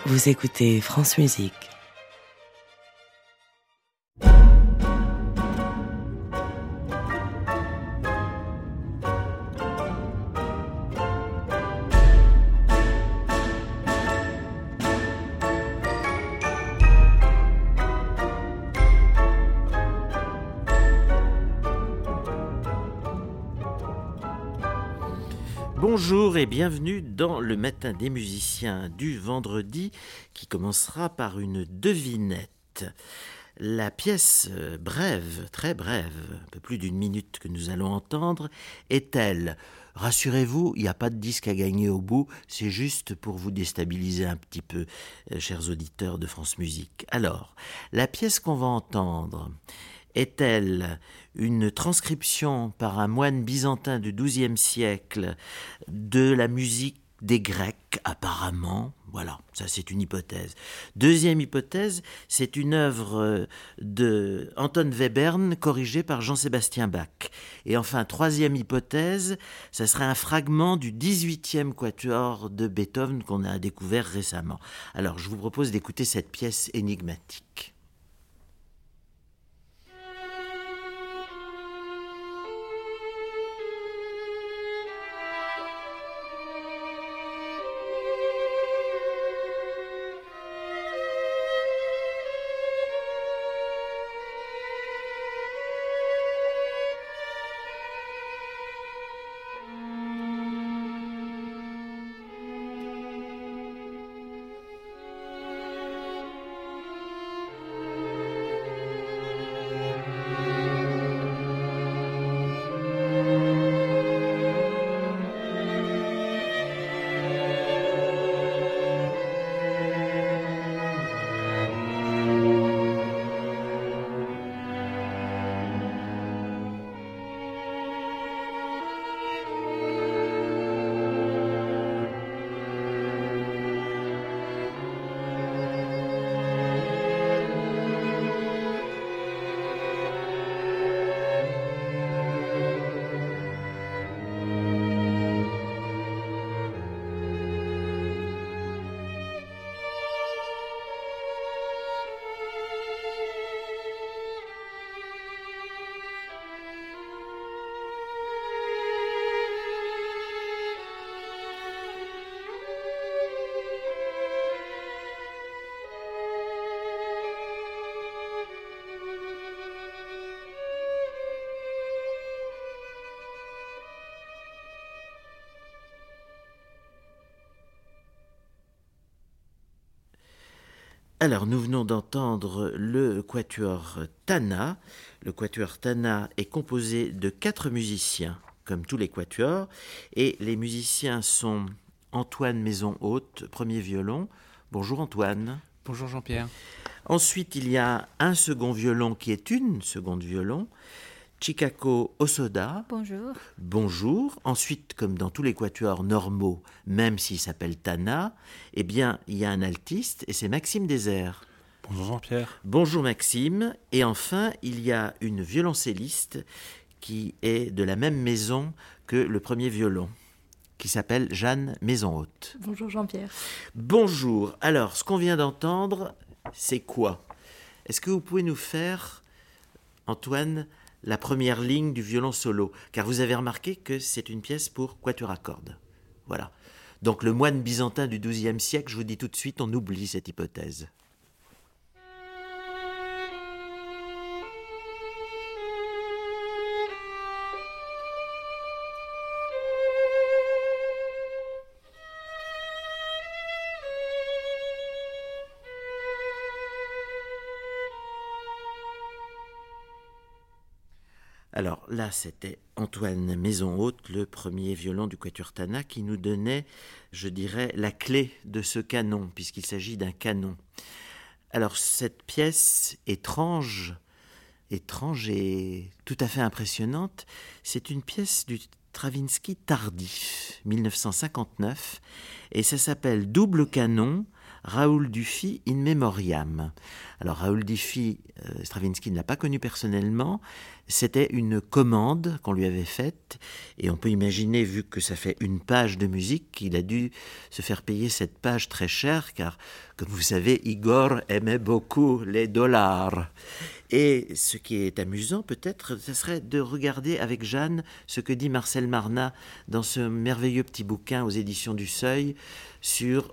Vous écoutez France Musique. Bonjour et bienvenue dans le Matin des musiciens du vendredi qui commencera par une devinette. La pièce brève, très brève, un peu plus d'une minute que nous allons entendre, est-elle ? Rassurez-vous, il n'y a pas de disque à gagner au bout, c'est juste pour vous déstabiliser un petit peu, chers auditeurs de France Musique. Alors, la pièce qu'on va entendre est-elle une transcription par un moine byzantin du XIIe siècle de la musique des Grecs, apparemment? Voilà, ça c'est une hypothèse. Deuxième hypothèse, c'est une œuvre de Anton Webern corrigée par Jean-Sébastien Bach. Et enfin, troisième hypothèse, ça serait un fragment du 18e quatuor de Beethoven qu'on a découvert récemment. Alors, je vous propose d'écouter cette pièce énigmatique. Alors, nous venons d'entendre le quatuor Tana. Le quatuor Tana est composé de 4 musiciens, comme tous les quatuors, et les musiciens sont Antoine Maison-Haute, premier violon. Bonjour Antoine. Bonjour Jean-Pierre. Ensuite, il y a un second violon qui est une seconde violon. Chikako Osoda. Bonjour. Bonjour. Ensuite, comme dans tous les quatuors normaux, même s'il s'appelle Tana, eh bien, il y a un altiste et c'est Maxime Désert. Bonjour Jean-Pierre. Bonjour Maxime. Et enfin, il y a une violoncelliste qui est de la même maison que le premier violon, qui s'appelle Jeanne Maison-Haute. Bonjour Jean-Pierre. Bonjour. Alors, ce qu'on vient d'entendre, c'est quoi ? Est-ce que vous pouvez nous faire, Antoine, la première ligne du violon solo, car vous avez remarqué que c'est une pièce pour quatuor à cordes. Voilà. Donc le moine byzantin du XIIe siècle, je vous dis tout de suite, on oublie cette hypothèse. Alors là, c'était Antoine Maison-Haute, le premier violon du quatuor Tana, qui nous donnait, je dirais, la clé de ce canon, puisqu'il s'agit d'un canon. Alors cette pièce étrange et tout à fait impressionnante, c'est une pièce du Stravinsky tardif, 1959, et ça s'appelle Double canon, Raoul Dufy in memoriam. Alors Raoul Dufy, Stravinsky ne l'a pas connu personnellement, C'était une commande qu'on lui avait faite, et on peut imaginer, vu que ça fait une page de musique, qu'il a dû se faire payer cette page très cher, car, comme vous savez, Igor aimait beaucoup les dollars. Et ce qui est amusant, peut-être, ce serait de regarder avec Jeanne ce que dit Marcel Marnat dans ce merveilleux petit bouquin aux éditions du Seuil sur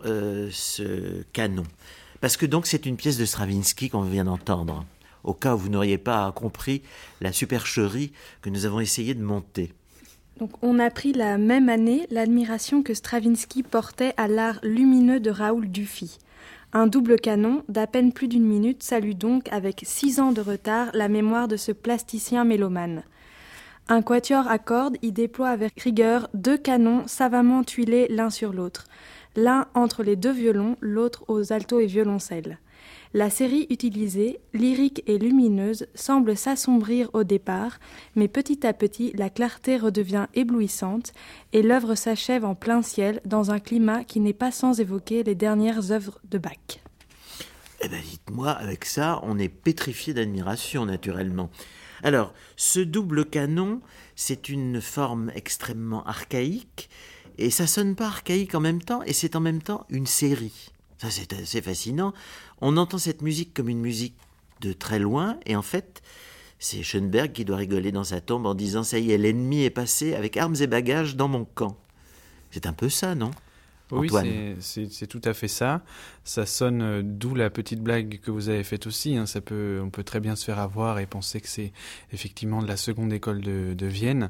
ce canon. Parce que donc c'est une pièce de Stravinsky qu'on vient d'entendre, au cas où vous n'auriez pas compris la supercherie que nous avons essayé de monter. Donc, on apprit la même année l'admiration que Stravinsky portait à l'art lumineux de Raoul Dufy. Un double canon d'à peine plus d'1 minute salue donc avec 6 ans de retard la mémoire de ce plasticien mélomane. Un quatuor à cordes y déploie avec rigueur 2 canons savamment tuilés l'un sur l'autre, l'un entre les 2 violons, l'autre aux altos et violoncelles. La série utilisée, lyrique et lumineuse, semble s'assombrir au départ, mais petit à petit, la clarté redevient éblouissante et l'œuvre s'achève en plein ciel dans un climat qui n'est pas sans évoquer les dernières œuvres de Bach. Eh bien, dites-moi, avec ça, on est pétrifié d'admiration, naturellement. Alors, ce double canon, c'est une forme extrêmement archaïque, et ça sonne pas archaïque en même temps, et c'est en même temps une série. Ça, c'est assez fascinant. On entend cette musique comme une musique de très loin, et en fait, c'est Schoenberg qui doit rigoler dans sa tombe en disant « Ça y est, l'ennemi est passé avec armes et bagages dans mon camp ». C'est un peu ça, non ? Oui, Antoine. c'est tout à fait ça. Ça sonne, d'où la petite blague que vous avez faite aussi. Hein. On peut très bien se faire avoir et penser que c'est effectivement de la seconde école de Vienne.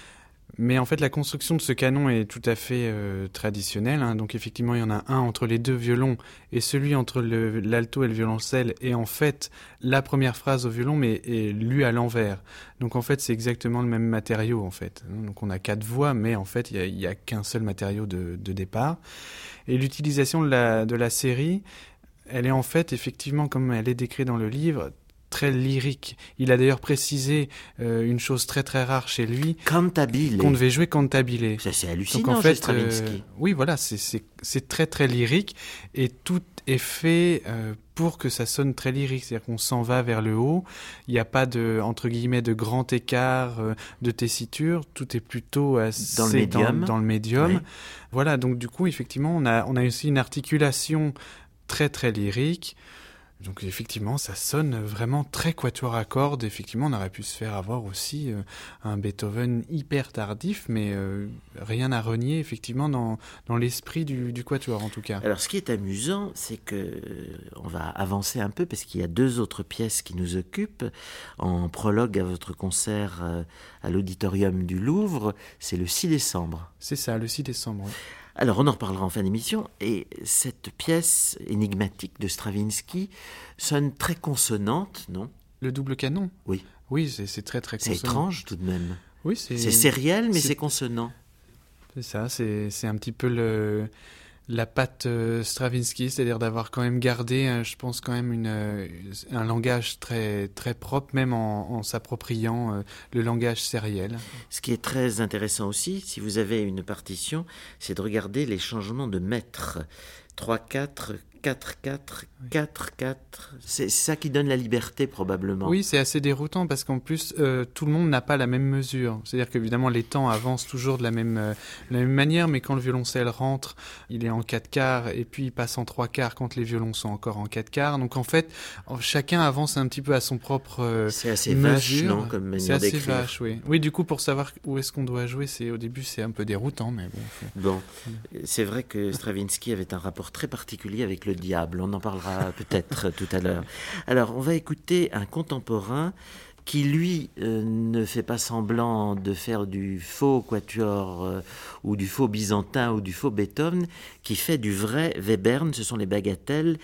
Mais en fait, la construction de ce canon est tout à fait traditionnelle. Hein. Donc effectivement, il y en a un entre les 2 violons et celui entre l'alto et le violoncelle. Et en fait, la première phrase au violon mais est lue à l'envers. Donc en fait, c'est exactement le même matériau en fait. Donc on a 4 voix, mais en fait, il y a qu'un seul matériau de départ. Et l'utilisation de la série, elle est en fait effectivement, comme elle est décrite dans le livre, très lyrique. Il a d'ailleurs précisé une chose très très rare chez lui, Cantabile. qu'on devait jouer cantabile. Ça, c'est hallucinant. Donc en fait, chez Stravinsky. oui, voilà, c'est très très lyrique et tout est fait pour que ça sonne très lyrique, c'est-à-dire qu'on s'en va vers le haut. Il n'y a pas de entre guillemets de grand écart de tessiture, tout est plutôt assez dans le médium. Oui. Voilà, donc du coup effectivement on a aussi une articulation très très lyrique. Donc effectivement, ça sonne vraiment très quatuor à cordes. Effectivement, on aurait pu se faire avoir aussi un Beethoven hyper tardif, mais rien à renier effectivement dans l'esprit du quatuor en tout cas. Alors, ce qui est amusant, c'est que on va avancer un peu parce qu'il y a 2 autres pièces qui nous occupent. En prologue à votre concert à l'Auditorium du Louvre, c'est le 6 décembre. C'est ça, le 6 décembre. Oui. Alors, on en reparlera en fin d'émission, et cette pièce énigmatique de Stravinsky sonne très consonante, non ? Le double canon ? Oui. Oui, c'est très très consonant. C'est étrange tout de même. Oui, C'est sériel, mais c'est consonant. C'est ça, c'est un petit peu la patte Stravinsky, c'est-à-dire d'avoir quand même gardé, je pense quand même un langage très très propre, même en s'appropriant le langage sériel. Ce qui est très intéressant aussi, si vous avez une partition, c'est de regarder les changements de mètres. 3-4, 4-4, 4-4. C'est ça qui donne la liberté probablement. Oui, c'est assez déroutant parce qu'en plus, tout le monde n'a pas la même mesure. C'est-à-dire qu'évidemment, les temps avancent toujours de la même manière, mais quand le violoncelle rentre, il est en 4/4 et puis il passe en 3/4 quand les violons sont encore en 4/4. Donc en fait, chacun avance un petit peu à son propre c'est assez mesure. vache, non, comme manière d'écrire. C'est assez vache, oui. Oui, du coup, pour savoir où est-ce qu'on doit jouer, au début, c'est un peu déroutant, mais bon. Bon, c'est vrai que Stravinsky avait un rapport très particulier avec le diable. On en parlera peut-être tout à l'heure. Alors, on va écouter un contemporain qui, lui, ne fait pas semblant de faire du faux quatuor ou du faux byzantin ou du faux Beethoven, qui fait du vrai Webern, ce sont les bagatelles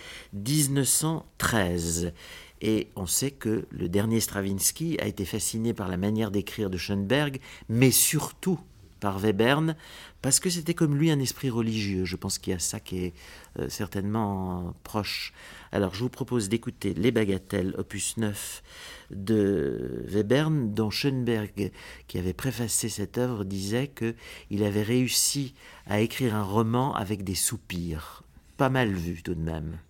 1913. Et on sait que le dernier Stravinsky a été fasciné par la manière d'écrire de Schoenberg, mais surtout par Webern, parce que c'était comme lui un esprit religieux. Je pense qu'il y a ça qui est certainement proche. Alors je vous propose d'écouter Les Bagatelles, opus 9 de Webern, dont Schoenberg, qui avait préfacé cette œuvre, disait qu'il avait réussi à écrire un roman avec des soupirs. Pas mal vu tout de même.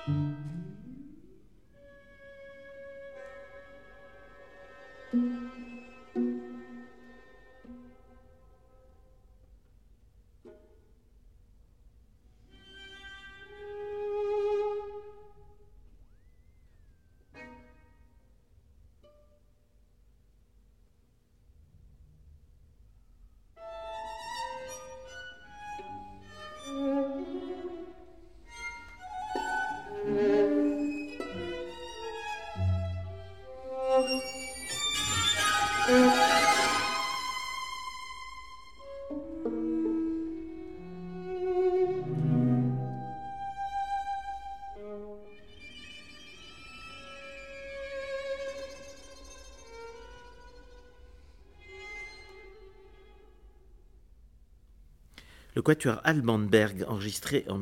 Le quatuor Alban Berg, enregistré en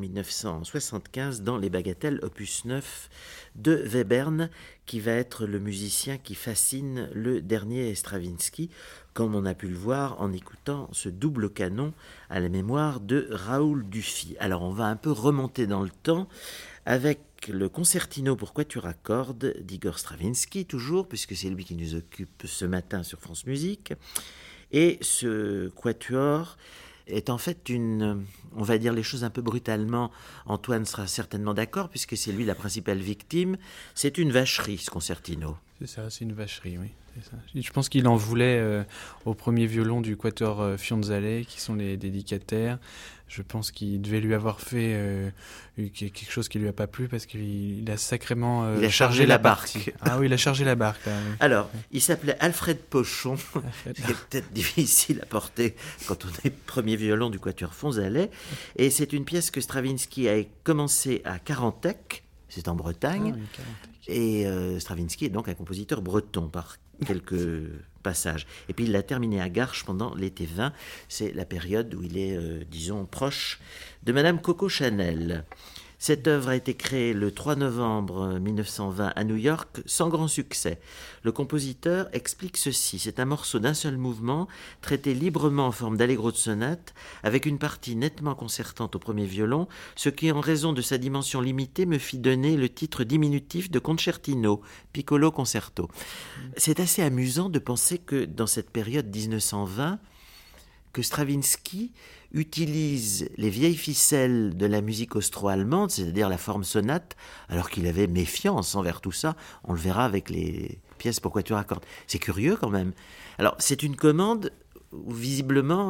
1975 dans Les Bagatelles, opus 9 de Webern, qui va être le musicien qui fascine le dernier Stravinsky, comme on a pu le voir en écoutant ce double canon à la mémoire de Raoul Dufy. Alors on va un peu remonter dans le temps avec le concertino pour quatuor à cordes d'Igor Stravinsky, toujours, puisque c'est lui qui nous occupe ce matin sur France Musique. Et ce quatuor est en fait on va dire les choses un peu brutalement, Antoine sera certainement d'accord, puisque c'est lui la principale victime, c'est une vacherie, ce concertino. C'est ça, c'est une vacherie, oui. C'est ça. Je pense qu'il en voulait au premier violon du quatuor Fionzale, qui sont les dédicataires. Je pense qu'il devait lui avoir fait quelque chose qui lui a pas plu, parce qu'il a sacrément il a chargé la barque. Ah oui, il a chargé la barque. Là, oui. Alors, il s'appelait Alfred Pochon, ce qui est peut-être difficile à porter quand on est premier violon du quatuor Fionzale. Et c'est une pièce que Stravinsky a commencé à Carantec, c'est en Bretagne. Ah, oui, Carantec. Et Stravinsky est donc un compositeur breton par quelques passages. Et puis il l'a terminé à Garches pendant l'été 20. C'est la période où il est, disons, proche de Madame Coco Chanel. Cette œuvre a été créée le 3 novembre 1920 à New York sans grand succès. Le compositeur explique ceci: c'est un morceau d'un seul mouvement, traité librement en forme d'allegro de sonate, avec une partie nettement concertante au premier violon, ce qui, en raison de sa dimension limitée, me fit donner le titre diminutif de concertino, piccolo concerto. C'est assez amusant de penser que dans cette période 1920, que Stravinsky utilise les vieilles ficelles de la musique austro-allemande, c'est-à-dire la forme sonate, alors qu'il avait méfiance envers tout ça. On le verra avec les pièces pour quatuor à cordes. C'est curieux quand même. Alors, c'est une commande où visiblement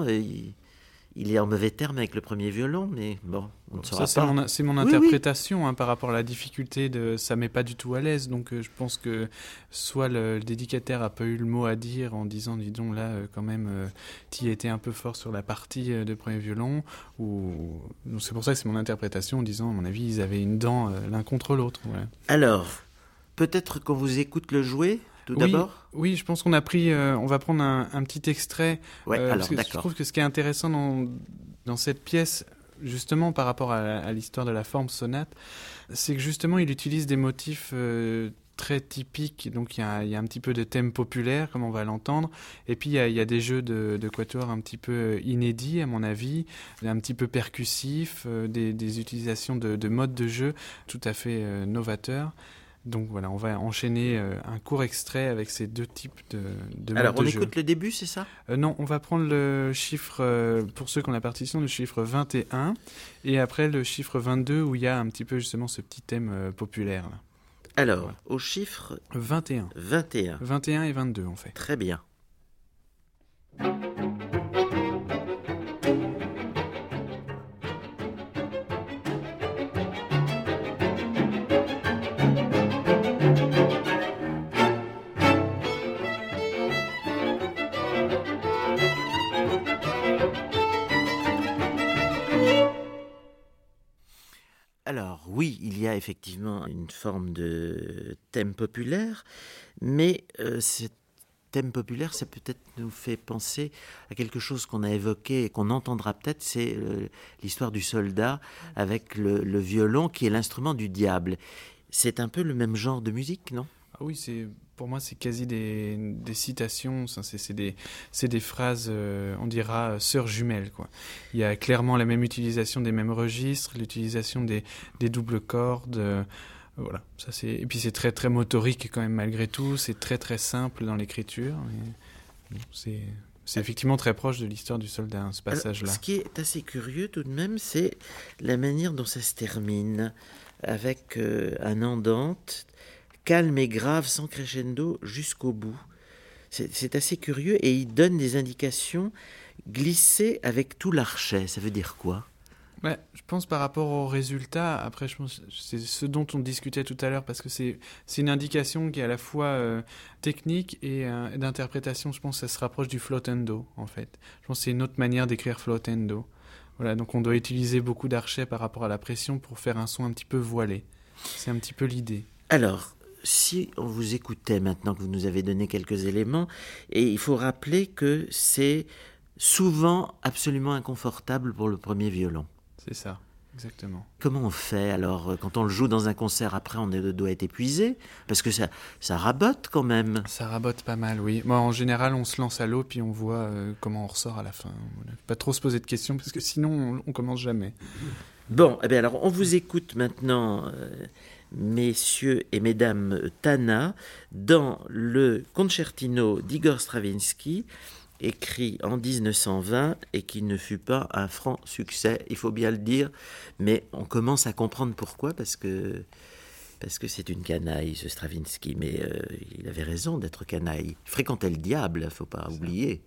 il est en mauvais terme avec le premier violon, mais bon, on ne saura pas. C'est mon interprétation. Hein, par rapport à la difficulté, ça ne met pas du tout à l'aise. Donc je pense que soit le dédicataire n'a pas eu le mot à dire en disant, dis donc là, quand même, tu étais un peu fort sur la partie de premier violon. Donc, c'est pour ça que c'est mon interprétation en disant, à mon avis, ils avaient une dent l'un contre l'autre. Ouais. Alors, peut-être qu'on vous écoute le jouer d'abord. Oui, je pense qu'on a pris. On va prendre un petit extrait. Ouais, alors parce que d'accord. Je trouve que ce qui est intéressant dans cette pièce, justement par rapport à l'histoire de la forme sonate, c'est que justement il utilise des motifs très typiques. Donc il y a un petit peu de thème populaire, comme on va l'entendre, et puis il y a des jeux de quatuor un petit peu inédits à mon avis, un petit peu percussifs, des utilisations de modes de jeu tout à fait novateurs. Donc voilà, on va enchaîner un court extrait avec ces deux types de Alors, modes de jeu. Alors, on écoute le début, c'est ça ? Non, on va prendre le chiffre, pour ceux qui ont la partition, le chiffre 21, et après le chiffre 22, où il y a un petit peu justement ce petit thème populaire. Là. Alors, voilà. Au chiffre 21. 21. 21 et 22, on fait. Très bien. Alors oui, il y a effectivement une forme de thème populaire, mais ce thème populaire, ça peut-être nous fait penser à quelque chose qu'on a évoqué et qu'on entendra peut-être, c'est l'histoire du soldat avec le violon qui est l'instrument du diable. C'est un peu le même genre de musique, non ? Ah oui, pour moi, c'est quasi des citations, c'est des phrases, on dira, sœurs jumelles, quoi. Il y a clairement la même utilisation des mêmes registres, l'utilisation des doubles cordes, Voilà, ça c'est... Et puis c'est très très motorique quand même malgré tout, c'est très très simple dans l'écriture. Et... C'est effectivement très proche de l'histoire du soldat, ce passage-là. Alors, ce qui est assez curieux tout de même, c'est la manière dont ça se termine, avec un andante calme et grave, sans crescendo, jusqu'au bout. C'est assez curieux et il donne des indications glissées avec tout l'archet. Ça veut dire quoi ? Ouais, je pense par rapport au résultat, après je pense c'est ce dont on discutait tout à l'heure, parce que c'est une indication qui est à la fois technique et d'interprétation. Je pense que ça se rapproche du flottendo en fait. Je pense que c'est une autre manière d'écrire flottendo. Voilà, donc on doit utiliser beaucoup d'archets par rapport à la pression pour faire un son un petit peu voilé. C'est un petit peu l'idée. Alors, si on vous écoutait maintenant que vous nous avez donné quelques éléments, et il faut rappeler que c'est souvent absolument inconfortable pour le premier violon. C'est ça, exactement. Comment on fait alors quand on le joue dans un concert? Après, on doit être épuisé parce que ça rabote quand même. Ça rabote pas mal, oui. Moi, en général, on se lance à l'eau puis on voit comment on ressort à la fin. Voilà. Pas trop se poser de questions parce que sinon, on commence jamais. Bon, eh bien alors, on vous écoute maintenant, messieurs et mesdames Tana, dans le concertino d'Igor Stravinsky, écrit en 1920 et qui ne fut pas un franc succès, il faut bien le dire, mais on commence à comprendre pourquoi, parce que c'est une canaille, ce Stravinsky, mais il avait raison d'être canaille. Il fréquentait le diable, il ne faut pas oublier.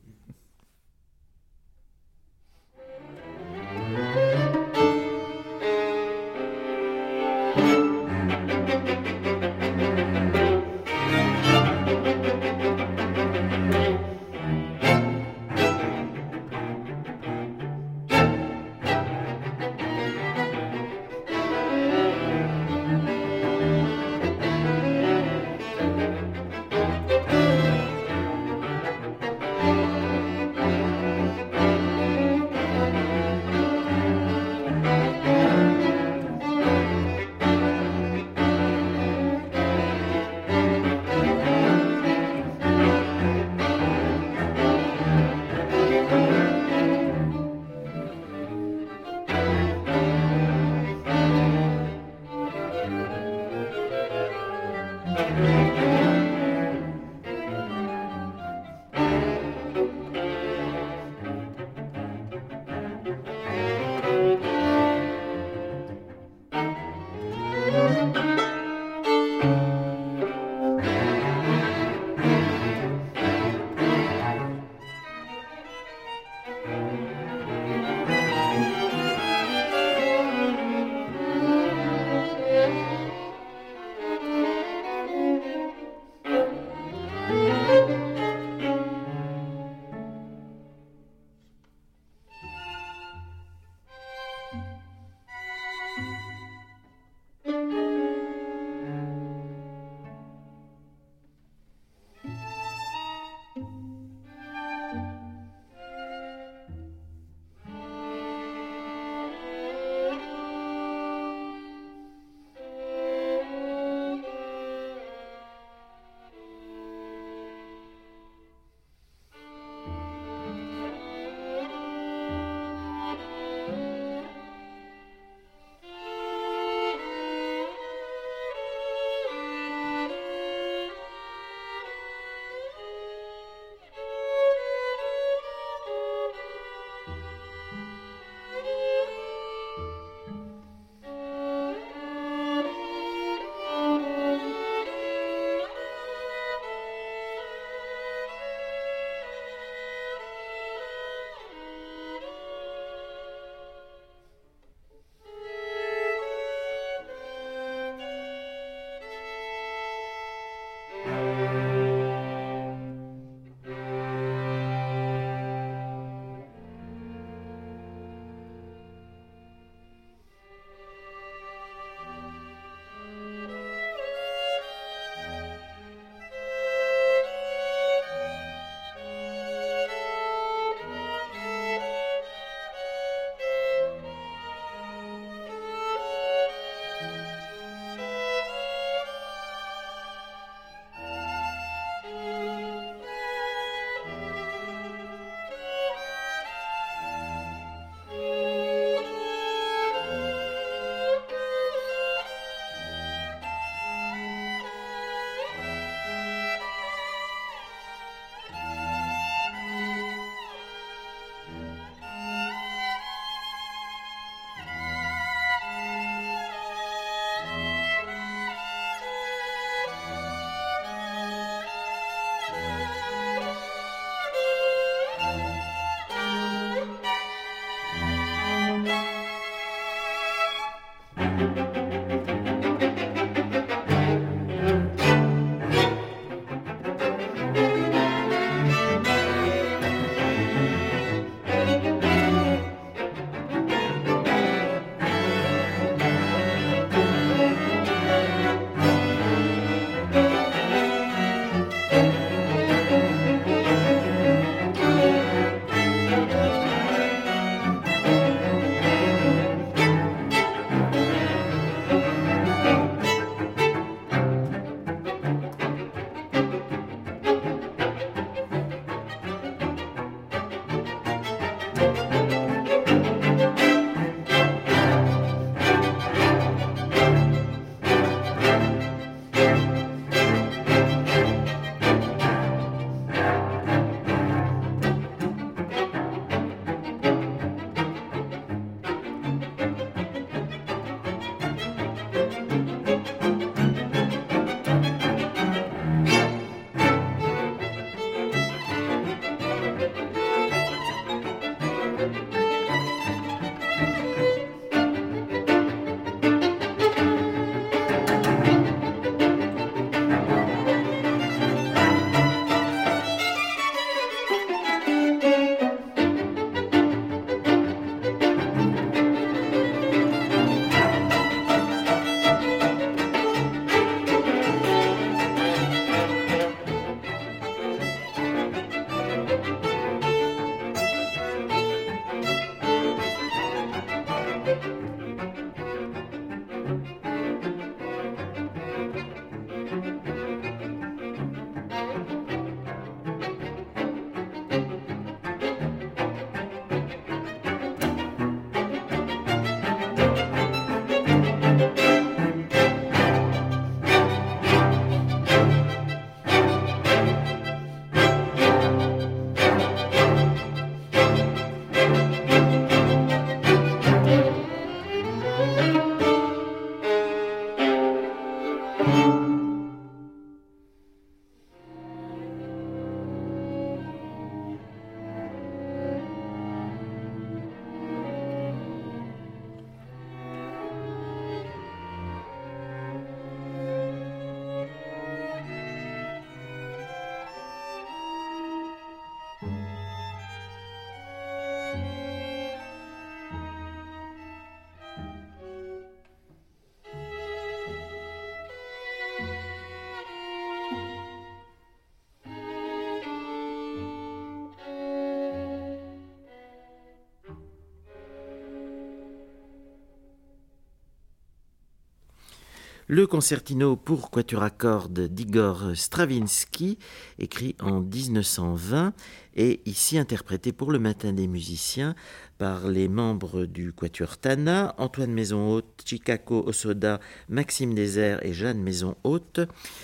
Le concertino pour quatuor à cordes d'Igor Stravinsky, écrit en 1920, est ici interprété pour le Matin des musiciens par les membres du quatuor Tana, Antoine Maison-Haute, Chicago Osoda, Maxime Désert et Jeanne Maison-Haute.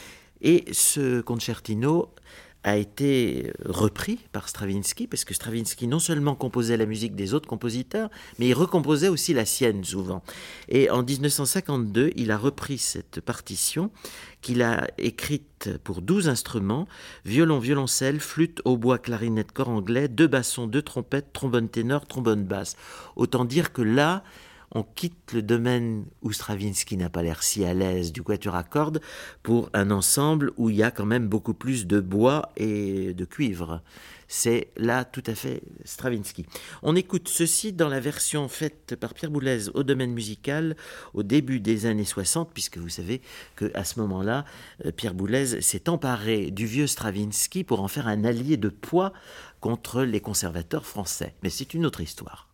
Et ce concertino a été repris par Stravinsky, parce que Stravinsky non seulement composait la musique des autres compositeurs, mais il recomposait aussi la sienne souvent. Et en 1952, il a repris cette partition qu'il a écrite pour 12 instruments, violon, violoncelle, flûte, hautbois, clarinette, cor anglais, 2 bassons, 2 trompettes, trombone ténor, trombone basse. Autant dire que là, on quitte le domaine où Stravinsky n'a pas l'air si à l'aise du quatuor à cordes pour un ensemble où il y a quand même beaucoup plus de bois et de cuivre. C'est là tout à fait Stravinsky. On écoute ceci dans la version faite par Pierre Boulez au Domaine musical au début des années 60, puisque vous savez qu'à ce moment-là, Pierre Boulez s'est emparé du vieux Stravinsky pour en faire un allié de poids contre les conservateurs français. Mais c'est une autre histoire.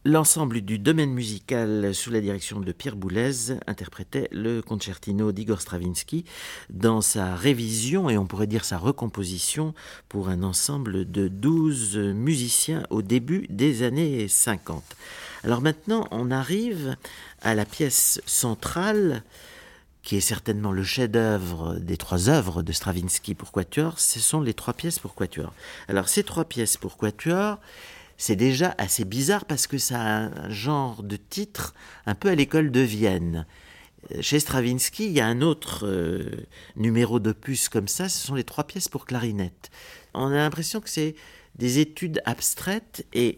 L'ensemble du domaine musical sous la direction de Pierre Boulez interprétait le concertino d'Igor Stravinsky dans sa révision et on pourrait dire sa recomposition pour un ensemble de 12 musiciens au début des années 50. Alors maintenant, on arrive à la pièce centrale qui est certainement le chef-d'œuvre des 3 œuvres de Stravinsky pour quatuor, ce sont les 3 pièces pour quatuor. Alors ces 3 pièces pour quatuor, c'est déjà assez bizarre parce que ça a un genre de titre un peu à l'école de Vienne. Chez Stravinsky, il y a un autre numéro d'opus comme ça, ce sont les 3 pièces pour clarinette. On a l'impression que c'est des études abstraites et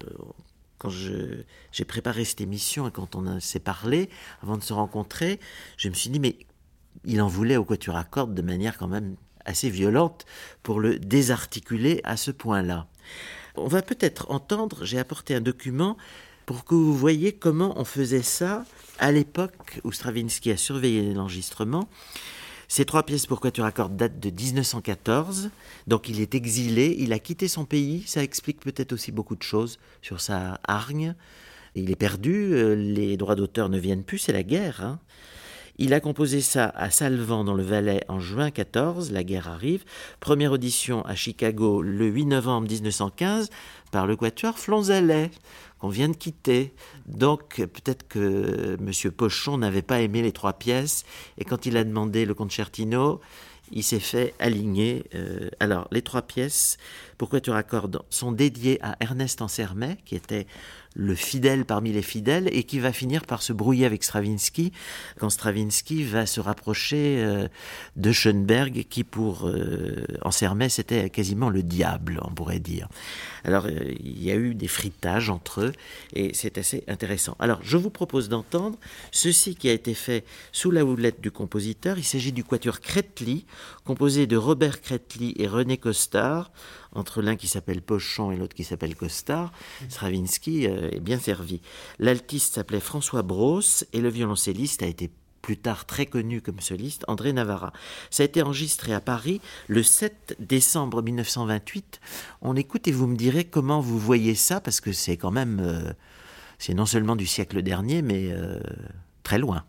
quand j'ai préparé cette émission et quand on s'est parlé, avant de se rencontrer, je me suis dit mais il en voulait au quatuor à cordes de manière quand même assez violente pour le désarticuler à ce point-là. On va peut-être entendre, j'ai apporté un document pour que vous voyez comment on faisait ça à l'époque où Stravinsky a surveillé l'enregistrement. Ces 3 pièces pour quatuor à cordes datent de 1914, donc il est exilé, il a quitté son pays, ça explique peut-être aussi beaucoup de choses sur sa hargne. Il est perdu, les droits d'auteur ne viennent plus, c'est la guerre, hein. Il a composé ça à Salvan dans le Valais en juin 14, la guerre arrive. Première audition à Chicago le 8 novembre 1915 par le quatuor Flonzelet, qu'on vient de quitter. Donc peut-être que M. Pochon n'avait pas aimé les 3 pièces et quand il a demandé le concertino, il s'est fait aligner. Alors les 3 pièces pour quatuor à cordes sont dédiées à Ernest Ansermet, qui était le fidèle parmi les fidèles et qui va finir par se brouiller avec Stravinsky quand Stravinsky va se rapprocher de Schoenberg qui pour Ansermet c'était quasiment le diable, on pourrait dire. Alors il y a eu des fritages entre eux et c'est assez intéressant. Alors je vous propose d'entendre ceci qui a été fait sous la houlette du compositeur. Il s'agit du quatuor Kretli, composé de Robert Kretli et René Costard, entre l'un qui s'appelle Pochon et l'autre qui s'appelle Costard. Stravinsky est bien servi. L'altiste s'appelait François Brosse et le violoncelliste a été plus tard très connu comme soliste, André Navarra. Ça a été enregistré à Paris le 7 décembre 1928. On écoute et vous me direz comment vous voyez ça, parce que c'est quand même, c'est non seulement du siècle dernier, mais très loin.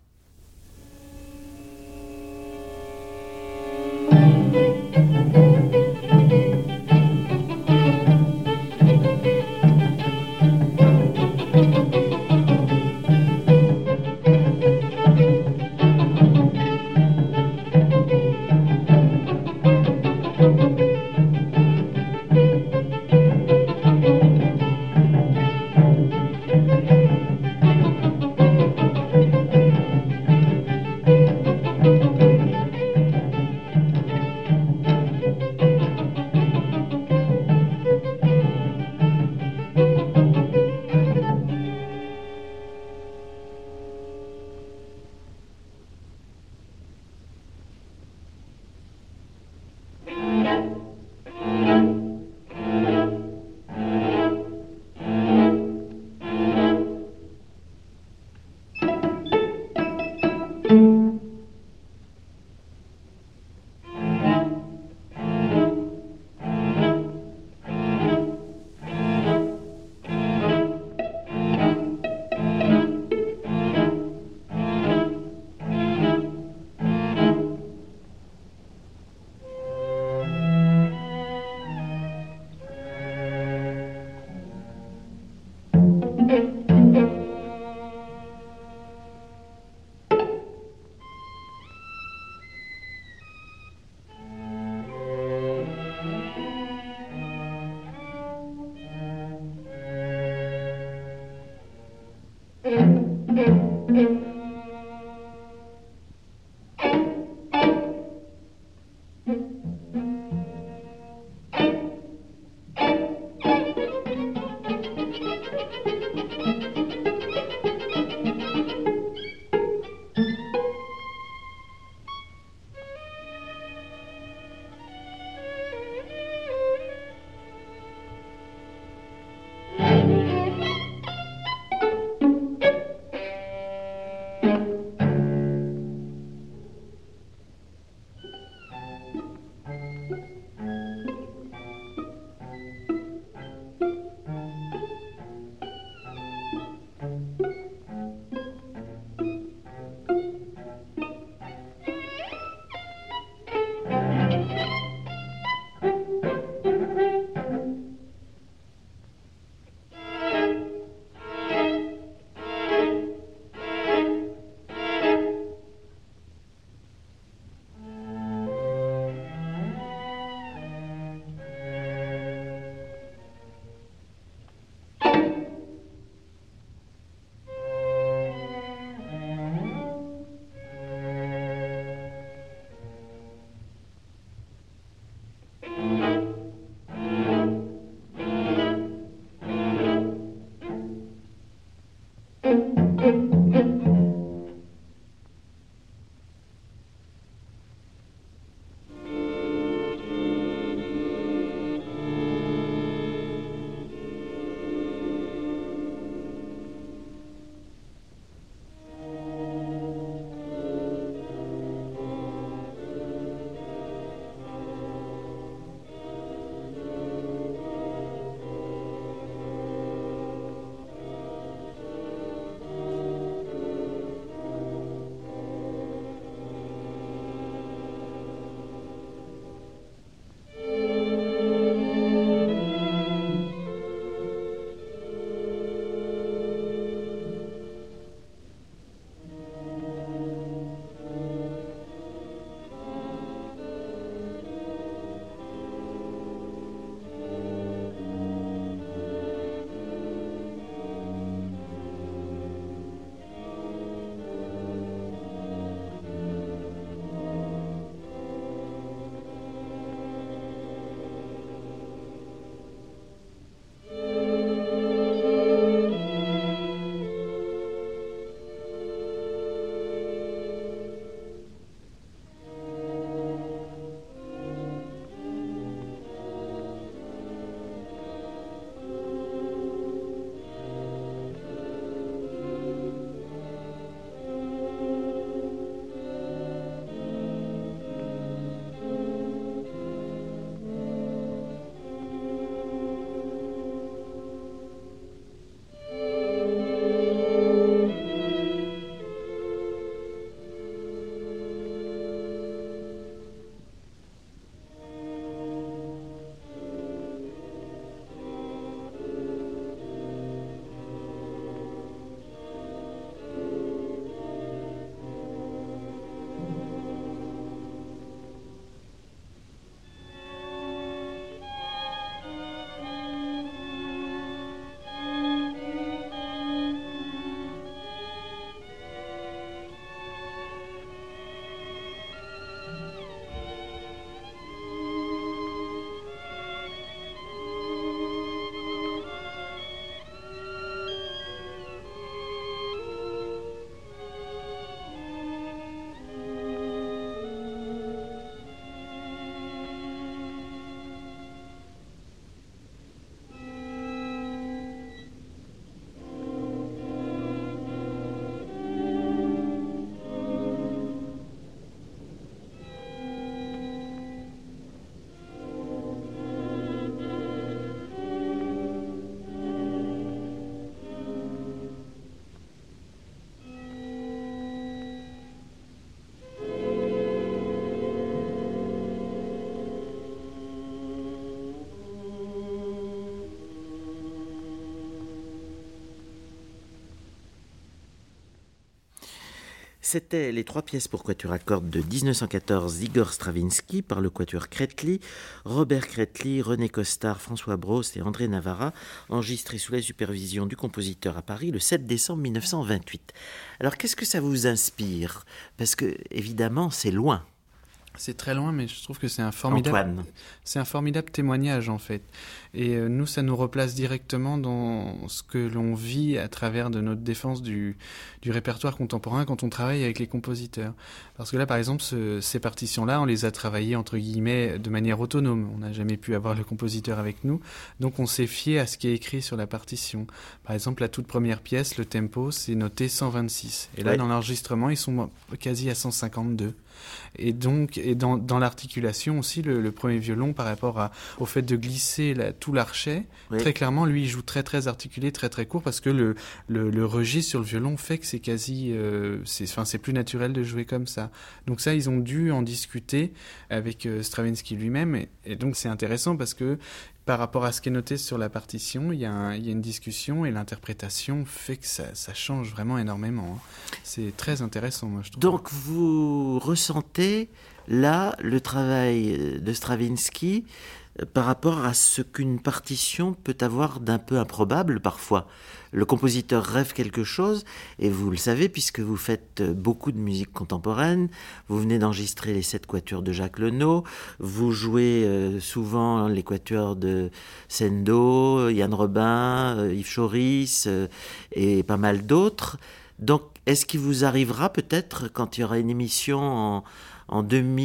C'était les 3 pièces pour quatuor à cordes de 1914 d'Igor Stravinsky par le quatuor Kretli, Robert Kretli, René Costard, François Brost et André Navarra, enregistrés sous la supervision du compositeur à Paris le 7 décembre 1928. Alors qu'est-ce que ça vous inspire ? Parce que évidemment c'est loin. C'est très loin, mais je trouve que c'est un formidable témoignage en fait. Et nous, ça nous replace directement dans ce que l'on vit à travers de notre défense du répertoire contemporain quand on travaille avec les compositeurs. Parce que là, par exemple, ces partitions-là, on les a travaillées entre guillemets de manière autonome. On n'a jamais pu avoir le compositeur avec nous, donc on s'est fié à ce qui est écrit sur la partition. Par exemple, la toute première pièce, le tempo, c'est noté 126. Et là, dans l'enregistrement, ils sont quasi à 152. Et donc, dans l'articulation aussi, le premier violon, par rapport au fait de glisser tout l'archet, très clairement, lui, il joue très très articulé, très très court, parce que le registre sur le violon fait que c'est quasi, c'est plus naturel de jouer comme ça. Donc ça, ils ont dû en discuter avec Stravinsky lui-même, et donc c'est intéressant parce que par rapport à ce qui est noté sur la partition, il y a une discussion et l'interprétation fait que ça change vraiment énormément. C'est très intéressant, moi, je trouve. Donc, vous ressentez là le travail de Stravinsky par rapport à ce qu'une partition peut avoir d'un peu improbable parfois. Le compositeur rêve quelque chose, et vous le savez puisque vous faites beaucoup de musique contemporaine, vous venez d'enregistrer les 7 quatuors de Jacques Lenot, vous jouez souvent les quatuors de Sendo, Yann Robin, Yves Choris et pas mal d'autres. Donc, est-ce qu'il vous arrivera peut-être, quand il y aura une émission en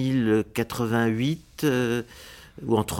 2088 ou en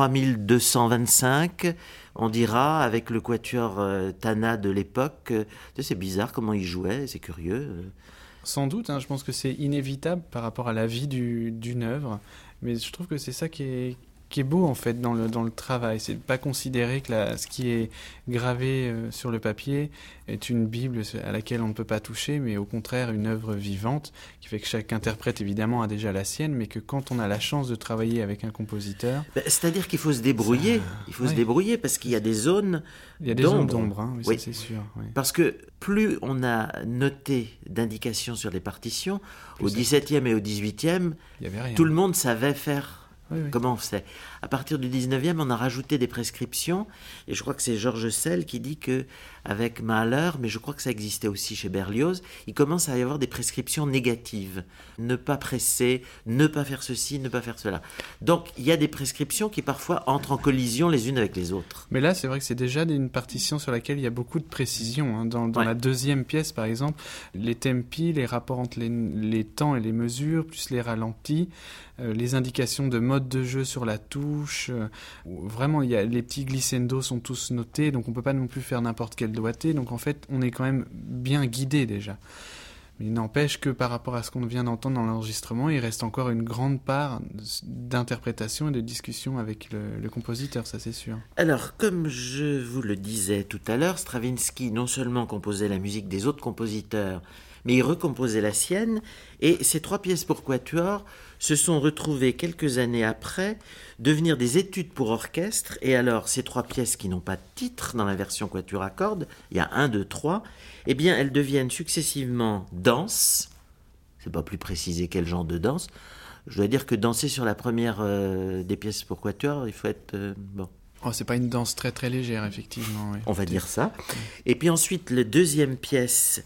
3225, on dira avec le quatuor Tana de l'époque, c'est bizarre comment il jouait, c'est curieux. Sans doute, je pense que c'est inévitable par rapport à la vie d'une œuvre, mais je trouve que c'est ça qui est beau en fait dans le travail, c'est de ne pas considérer que ce qui est gravé sur le papier est une Bible à laquelle on ne peut pas toucher, mais au contraire une œuvre vivante qui fait que chaque interprète évidemment a déjà la sienne, mais que quand on a la chance de travailler avec un compositeur... C'est-à-dire qu'il faut se débrouiller, se débrouiller parce qu'il y a des zones d'ombre, oui, ça c'est sûr. Oui. Parce que plus on a noté d'indications sur les partitions, au 17e et au 18e, tout le monde savait faire. Oui. Comment on fait ? À partir du 19e, on a rajouté des prescriptions, et je crois que c'est Georges Sell qui dit que avec Mahler, mais je crois que ça existait aussi chez Berlioz, il commence à y avoir des prescriptions négatives. Ne pas presser, ne pas faire ceci, ne pas faire cela. Donc il y a des prescriptions qui parfois entrent en collision les unes avec les autres. Mais là, c'est vrai que c'est déjà une partition sur laquelle il y a beaucoup de précision. Dans la deuxième pièce, par exemple, les tempi, les rapports entre les temps et les mesures, plus les ralentis, les indications de mode de jeu sur la touche. Vraiment, les petits glissando sont tous notés, donc on ne peut pas non plus faire n'importe quel doigté. Donc en fait, on est quand même bien guidé déjà. Mais il n'empêche que par rapport à ce qu'on vient d'entendre dans l'enregistrement, il reste encore une grande part d'interprétation et de discussion avec le compositeur, ça c'est sûr. Alors, comme je vous le disais tout à l'heure, Stravinsky non seulement composait la musique des autres compositeurs, mais il recomposait la sienne, et ces 3 pièces pour quatuor se sont retrouvées quelques années après devenir des études pour orchestre. Et alors, ces 3 pièces qui n'ont pas de titre dans la version quatuor à cordes, il y a 1, 2, 3, eh bien, elles deviennent successivement danse. C'est pas plus précisé quel genre de danse. Je dois dire que danser sur la première des pièces pour quatuor, il faut être bon. Oh, c'est pas une danse très très légère, effectivement. Oui. On va dire ça. Et puis ensuite, la deuxième pièce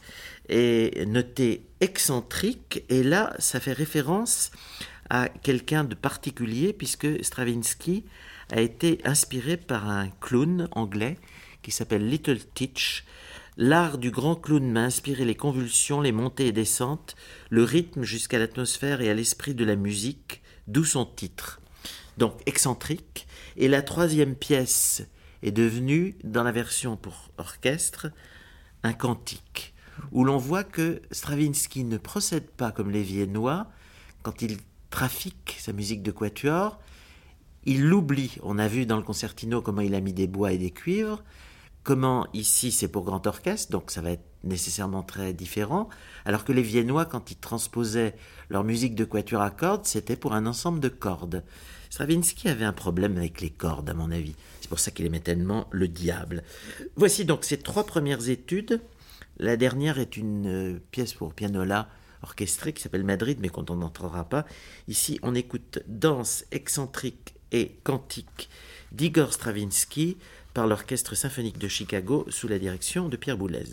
est notée excentrique, et là, ça fait référence à quelqu'un de particulier, puisque Stravinsky a été inspiré par un clown anglais qui s'appelle Little Teach. L'art du grand clown m'a inspiré les convulsions, les montées et descentes, le rythme jusqu'à l'atmosphère et à l'esprit de la musique, d'où son titre. Donc excentrique. Et la 3e pièce est devenue, dans la version pour orchestre, un cantique, où l'on voit que Stravinsky ne procède pas comme les Viennois quand il trafique sa musique de quatuor. Il l'oublie. On a vu dans le concertino comment il a mis des bois et des cuivres, comment ici c'est pour grand orchestre, donc ça va être nécessairement très différent, alors que les Viennois, quand ils transposaient leur musique de quatuor à cordes, c'était pour un ensemble de cordes. Stravinsky avait un problème avec les cordes, à mon avis. C'est pour ça qu'il aimait tellement le diable. Voici donc ces 3 premières études. La dernière est une pièce pour pianola orchestré qui s'appelle Madrid, mais qu'on n'entendra pas. Ici, on écoute Danse excentrique et cantique d'Igor Stravinsky par l'Orchestre symphonique de Chicago sous la direction de Pierre Boulez.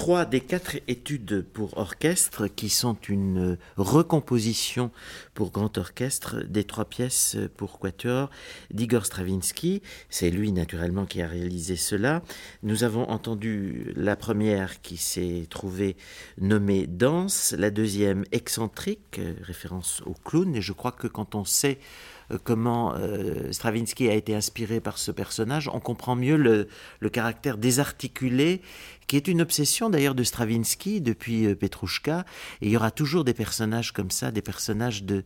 3 des 4 études pour orchestre qui sont une recomposition pour grand orchestre des 3 pièces pour quatuor d'Igor Stravinsky. C'est lui naturellement qui a réalisé cela. Nous avons entendu la première qui s'est trouvée nommée Danse, la deuxième Excentrique, référence au clown, et je crois que quand on sait comment Stravinsky a été inspiré par ce personnage, on comprend mieux le caractère désarticulé, qui est une obsession d'ailleurs de Stravinsky depuis Petrouchka, et il y aura toujours des personnages comme ça, des personnages de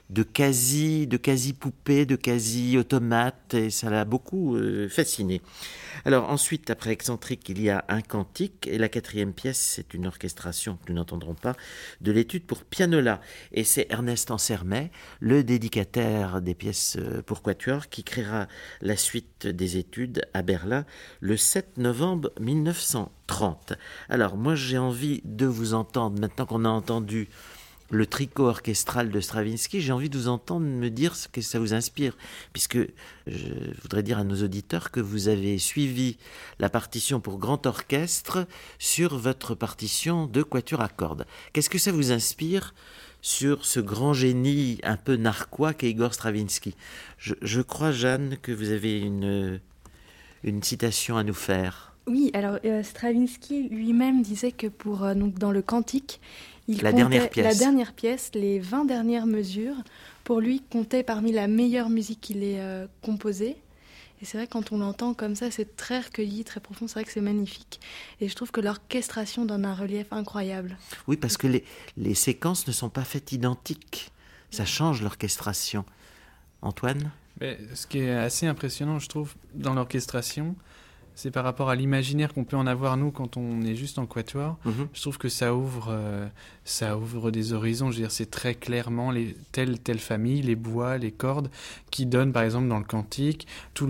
quasi-poupées, de quasi-automates, et ça l'a beaucoup fasciné. Alors ensuite, après Excentrique, il y a un cantique, et la 4e pièce, c'est une orchestration que nous n'entendrons pas, de l'étude pour pianola. Et c'est Ernest Ansermet, le dédicataire des pièces pour quatuor, qui créera la suite des études à Berlin le 7 novembre 1930. Alors moi, j'ai envie de vous entendre, maintenant qu'on a entendu le tricot orchestral de Stravinsky, j'ai envie de vous entendre me dire ce que ça vous inspire, puisque je voudrais dire à nos auditeurs que vous avez suivi la partition pour grand orchestre sur votre partition de quatuor à cordes. Qu'est-ce que ça vous inspire sur ce grand génie un peu narquois qu'est Igor Stravinsky? Je crois, Jeanne, que vous avez une citation à nous faire. Oui, alors Stravinsky lui-même disait que donc dans le cantique, la dernière pièce, les 20 dernières mesures, pour lui, comptaient parmi la meilleure musique qu'il ait composée. Et c'est vrai, quand on l'entend comme ça, c'est très recueilli, très profond, c'est vrai que c'est magnifique. Et je trouve que l'orchestration donne un relief incroyable. Oui, parce que les séquences ne sont pas faites identiques. Ça change l'orchestration. Antoine ? Mais ce qui est assez impressionnant, je trouve, dans l'orchestration, c'est par rapport à l'imaginaire qu'on peut en avoir, nous, quand on est juste en quatuor. Je trouve que ça ouvre des horizons. Je veux dire, c'est très clairement telle famille, les bois, les cordes, qui donnent, par exemple, dans le cantique,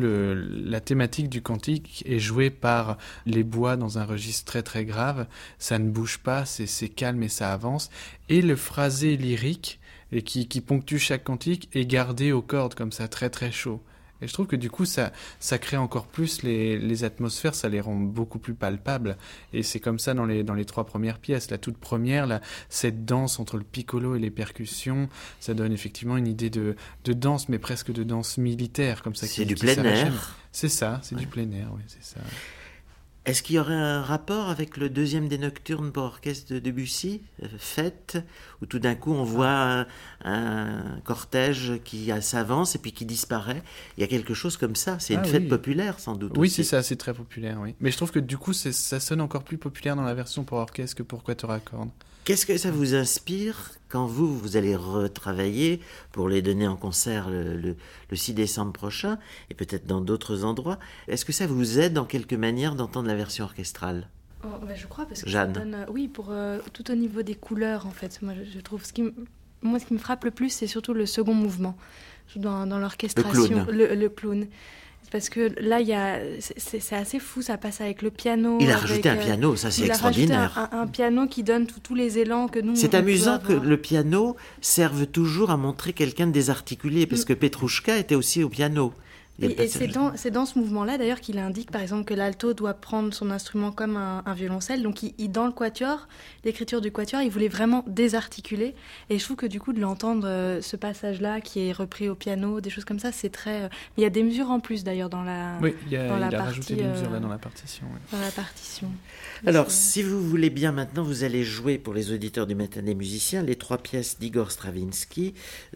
la thématique du cantique est jouée par les bois dans un registre très, très grave. Ça ne bouge pas, c'est calme et ça avance. Et le phrasé lyrique, et qui ponctue chaque cantique, est gardé aux cordes, comme ça, très, très chaud. Et je trouve que du coup, ça crée encore plus les atmosphères, ça les rend beaucoup plus palpables. Et c'est comme ça dans les 3 premières pièces. La toute première, cette danse entre le piccolo et les percussions, ça donne effectivement une idée de danse, mais presque de danse militaire, comme ça. C'est du plein air. C'est ça, c'est du plein air, oui, c'est ça. Est-ce qu'il y aurait un rapport avec le deuxième des Nocturnes pour orchestre de Debussy, Fête, où tout d'un coup on voit un cortège qui s'avance et puis qui disparaît? Il y a quelque chose comme ça, c'est une fête populaire sans doute. Oui, aussi. C'est ça, c'est très populaire, oui. Mais je trouve que du coup ça sonne encore plus populaire dans la version pour orchestre que pour quatuor à cordes. Qu'est-ce que ça vous inspire quand vous allez retravailler pour les donner en concert le 6 décembre prochain et peut-être dans d'autres endroits? Est-ce que ça vous aide en quelque manière d'entendre la version orchestrale? Je crois, parce que Jeanne. ça donne, pour tout au niveau des couleurs, en fait. Moi, je trouve ce qui me frappe le plus, c'est surtout le second mouvement dans l'orchestration. Le clown. Parce que là, c'est assez fou, ça passe avec le piano. Il a rajouté un piano, ça c'est extraordinaire. Il a rajouté un piano qui donne tous les élans que nous... C'est amusant que le piano serve toujours à montrer quelqu'un de désarticulé, parce que Petrouchka était aussi au piano. Et c'est dans ce mouvement-là, d'ailleurs, qu'il indique, par exemple, que l'alto doit prendre son instrument comme un violoncelle. Donc, dans le quatuor, l'écriture du quatuor, il voulait vraiment désarticuler. Et je trouve que, du coup, de l'entendre, ce passage-là, qui est repris au piano, des choses comme ça, c'est très... Mais il y a des mesures en plus, d'ailleurs, dans la Oui, il a partie, rajouté des mesures là dans la partition. Oui. Dans la partition. Alors, si vous voulez bien, maintenant, vous allez jouer, pour les auditeurs du Matin des musiciens, les 3 pièces d'Igor Stravinsky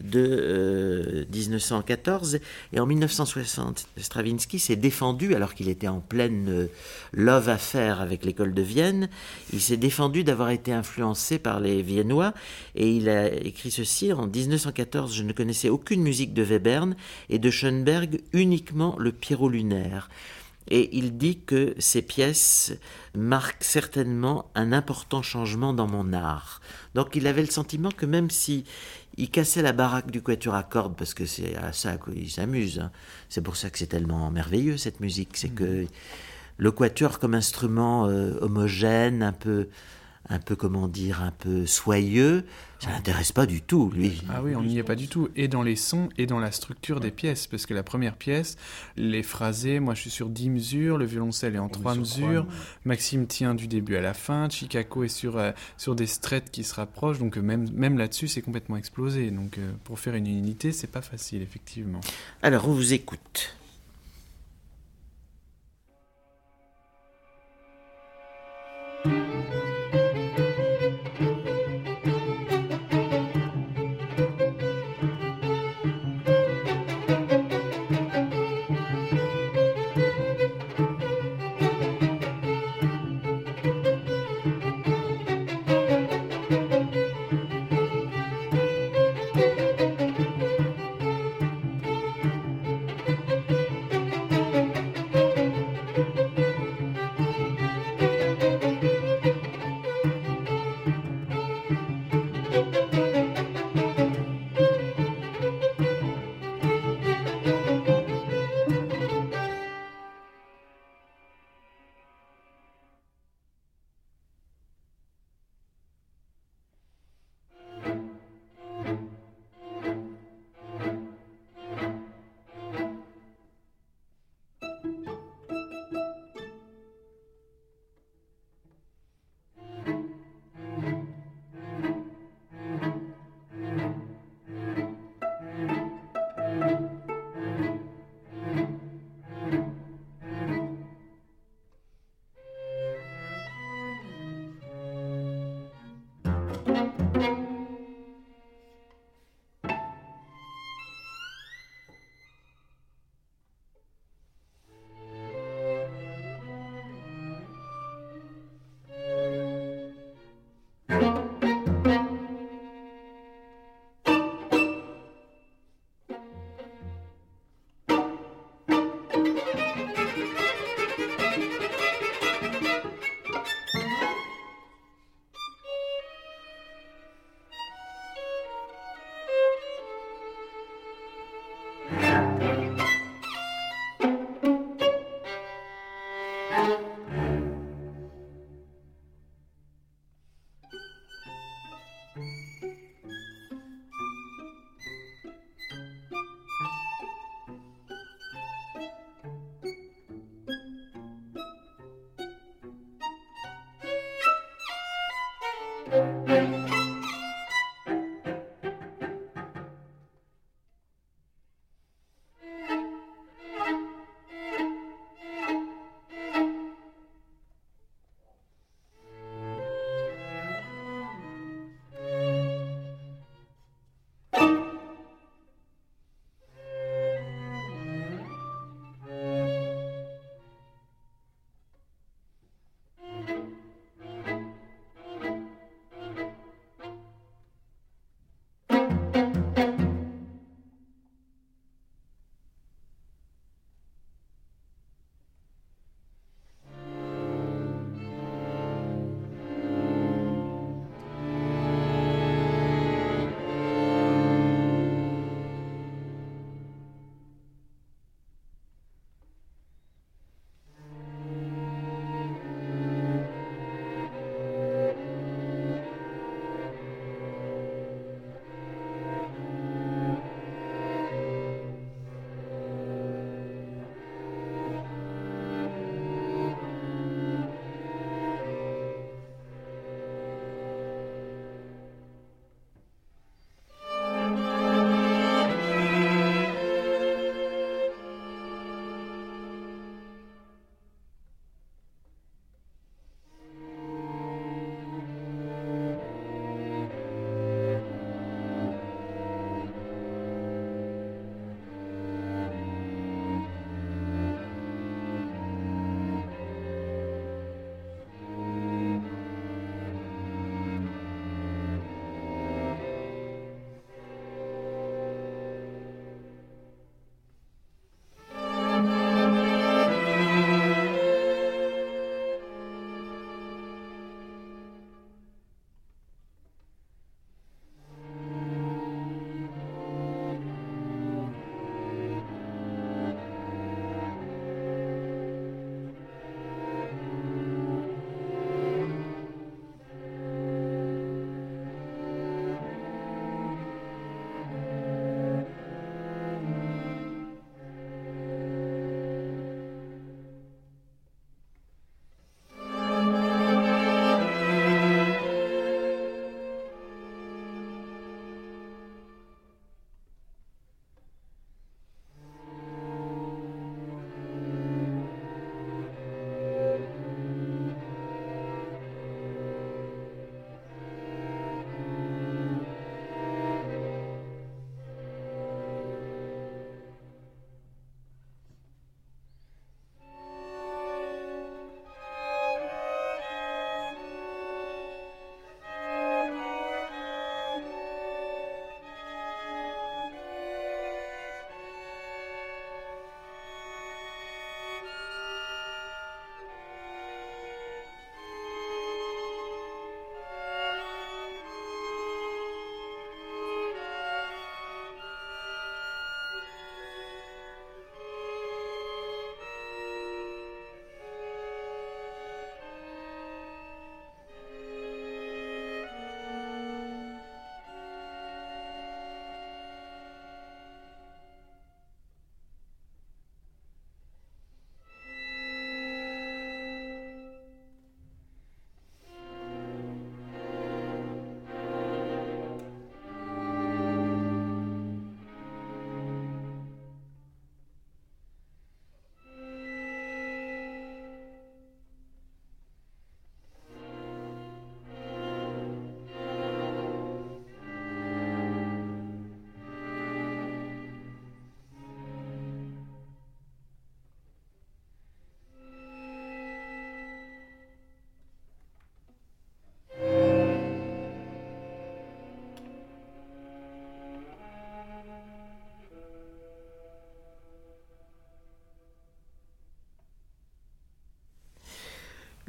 de 1914. Et en 1960, Stravinsky s'est défendu, alors qu'il était en pleine love affaire avec l'école de Vienne, il s'est défendu d'avoir été influencé par les Viennois, et il a écrit ceci: en 1914, je ne connaissais aucune musique de Webern et de Schoenberg, uniquement le Pierrot lunaire. Et il dit que ces pièces marquent certainement un important changement dans mon art. Donc il avait le sentiment que même si il cassait la baraque du quatuor à cordes, parce que c'est à ça qu'il s'amuse, hein. C'est pour ça que c'est tellement merveilleux cette musique, c'est que le quatuor comme instrument homogène, un peu un peu, comment dire, un peu soyeux, ça l'intéresse pas du tout, lui. Ah oui, on n'y est pas du tout. Et dans les sons et dans la structure des pièces. Parce que la première pièce, les phrasés, moi je suis sur 10 mesures, le violoncelle est en 3 mesures, Maxime tient du début à la fin, Chicago est sur des straights qui se rapprochent, donc même là-dessus c'est complètement explosé. Donc pour faire une unité, c'est pas facile, effectivement. Alors, on vous écoute.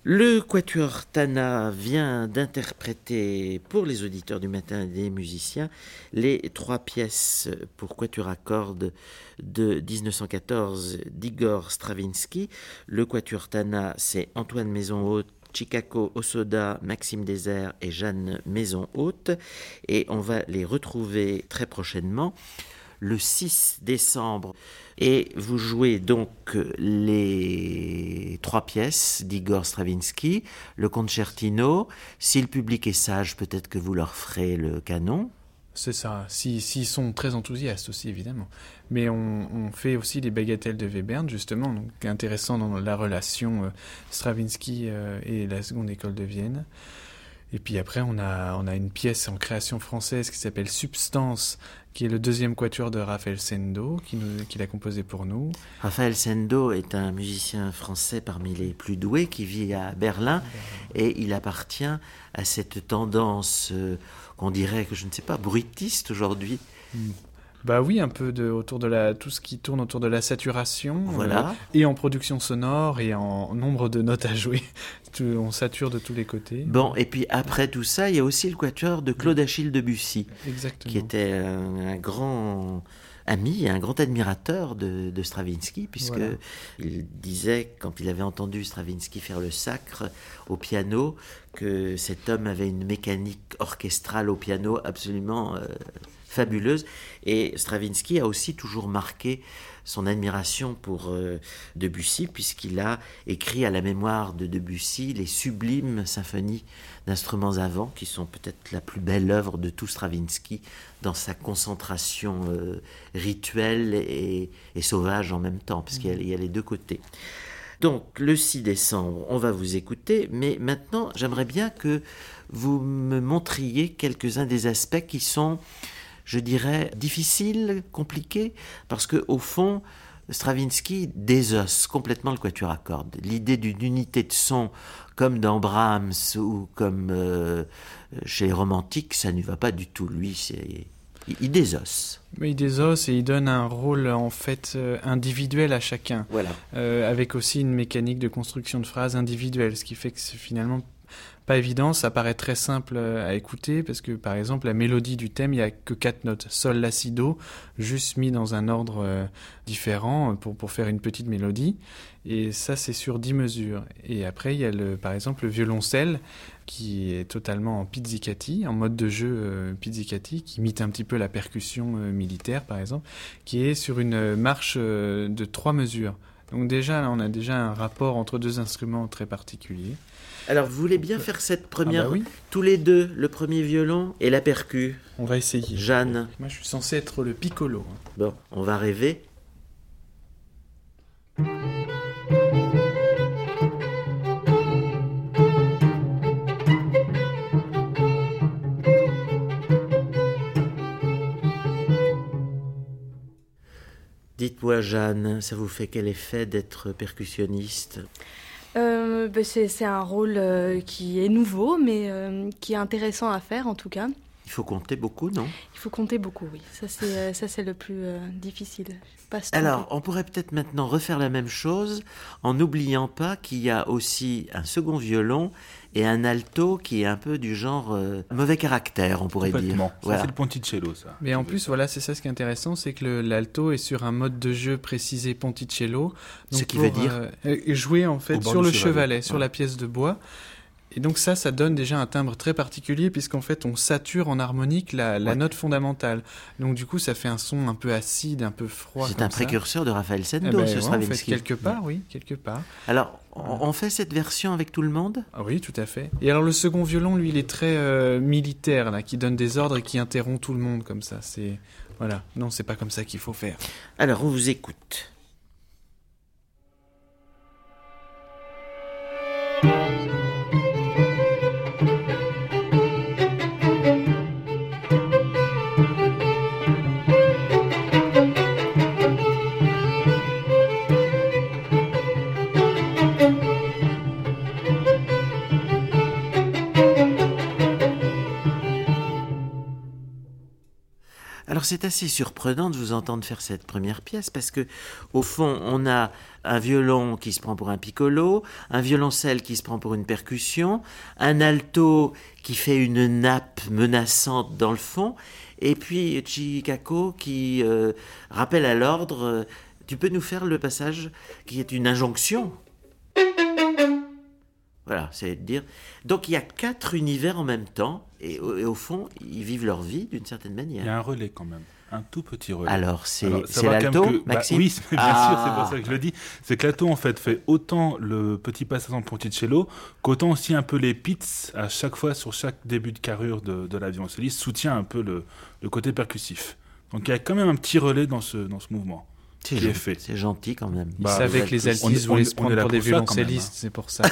Le Quatuor Tana vient d'interpréter pour les auditeurs du matin des musiciens les 3 pièces pour quatuor à cordes de 1914 d'Igor Stravinsky. Le Quatuor Tana, c'est Antoine Maison-Haute, Chikako Osoda, Maxime Désert et Jeanne Maison-Haute. Et on va les retrouver très prochainement, le 6 décembre. Et vous jouez donc les 3 pièces d'Igor Stravinsky, le concertino. Si le public est sage, peut-être que vous leur ferez le canon. C'est ça, s'ils sont très enthousiastes aussi, évidemment. Mais on fait aussi les bagatelles de Webern, justement, donc intéressant dans la relation Stravinsky et la seconde école de Vienne. Et puis après, on a une pièce en création française qui s'appelle Substance, qui est le 2e quatuor de Raphaël Sendo, qu'il a composé pour nous. Raphaël Sendo est un musicien français parmi les plus doués qui vit à Berlin et il appartient à cette tendance qu'on dirait, que je ne sais pas, bruitiste aujourd'hui. Bah oui, un peu autour de tout ce qui tourne autour de la saturation, voilà. Et en production sonore et en nombre de notes à jouer. On sature de tous les côtés. Bon, et puis après tout ça, il y a aussi le quatuor de Claude Achille Debussy, exactement, qui était un grand ami, un grand admirateur de Stravinsky, puisque voilà. Il disait, quand il avait entendu Stravinsky faire le Sacre au piano, que cet homme avait une mécanique orchestrale au piano absolument fabuleuse. Et Stravinsky a aussi toujours marqué son admiration pour Debussy, puisqu'il a écrit à la mémoire de Debussy les sublimes symphonies d'instruments à vent, qui sont peut-être la plus belle œuvre de tout Stravinsky, dans sa concentration rituelle et sauvage en même temps, parce qu'il y a les deux côtés. Donc, le 6 décembre, on va vous écouter, mais maintenant, j'aimerais bien que vous me montriez quelques-uns des aspects qui sont, je dirais, difficiles, compliqués, parce qu'au fond, Stravinsky désosse complètement le quatuor à cordes. L'idée d'une unité de son, comme dans Brahms ou comme chez les romantiques, ça ne va pas du tout. Lui, il désosse. Mais il désosse et il donne un rôle en fait individuel à chacun. Voilà. Avec aussi une mécanique de construction de phrases individuelle, ce qui fait que c'est finalement pas évident. Ça paraît très simple à écouter parce que par exemple la mélodie du thème, il n'y a que 4 notes, sol, la, si, do, juste mis dans un ordre différent pour faire une petite mélodie. Et ça, c'est sur 10 mesures. Et après, il y a par exemple le violoncelle qui est totalement en pizzicati, en mode de jeu pizzicati, qui imite un petit peu la percussion militaire, par exemple, qui est sur une marche de 3 mesures. Donc déjà, là, on a déjà un rapport entre 2 instruments très particulier. Alors, vous voulez bien faire cette première, oui. Tous les deux, le premier violon et la percu. On va essayer. Jeanne. Moi, je suis censé être le piccolo. Bon, on va rêver. Dites-moi, Jeanne, ça vous fait quel effet d'être percussionniste ? C'est un rôle qui est nouveau, mais qui est intéressant à faire en tout cas. Il faut compter beaucoup, non ? Il faut compter beaucoup, oui. Ça, c'est le plus difficile. Alors, on pourrait peut-être maintenant refaire la même chose en n'oubliant pas qu'il y a aussi un second violon et un alto qui est un peu du genre mauvais caractère, on pourrait dire. Ça, voilà. c'est le ponticello, ça. Mais en plus, voilà, c'est ça ce qui est intéressant, c'est que l'alto est sur un mode de jeu précisé ponticello. Donc ce qui veut dire jouer en fait sur le chevalet, sur la pièce de bois. Et donc ça donne déjà un timbre très particulier puisqu'en fait on sature en harmonique la note fondamentale. Donc du coup ça fait un son un peu acide, un peu froid. C'est un précurseur de Raphaël Sendo, ce Stravinsky. En fait, quelque part. Alors on fait cette version avec tout le monde ? Ah oui, tout à fait. Et alors le second violon, lui, il est très militaire là, qui donne des ordres et qui interrompt tout le monde comme ça. Voilà. Non, c'est pas comme ça qu'il faut faire. Alors on vous écoute. Alors Alors c'est assez surprenant de vous entendre faire cette première pièce parce que au fond on a un violon qui se prend pour un piccolo, un violoncelle qui se prend pour une percussion, un alto qui fait une nappe menaçante dans le fond, et puis Chikako qui rappelle à l'ordre. Tu peux nous faire le passage qui est une injonction ? Voilà, c'est de dire. Donc il y a 4 univers en même temps, et au fond, ils vivent leur vie d'une certaine manière. Il y a un relais quand même, un tout petit relais. Alors c'est savoir l'alto, quand même que, Maxime ? Oui, bien sûr, c'est pour ça que je le dis. C'est que l'alto, en fait autant le petit passage en ponticello, qu'autant aussi un peu les pits, à chaque fois, sur chaque début de carrure de la violoncelliste, soutient un peu le côté percussif. Donc il y a quand même un petit relais dans ce mouvement. C'est gentil quand même. Ils savaient que les altistes voulaient se prendre pour des violoncellistes, c'est pour ça.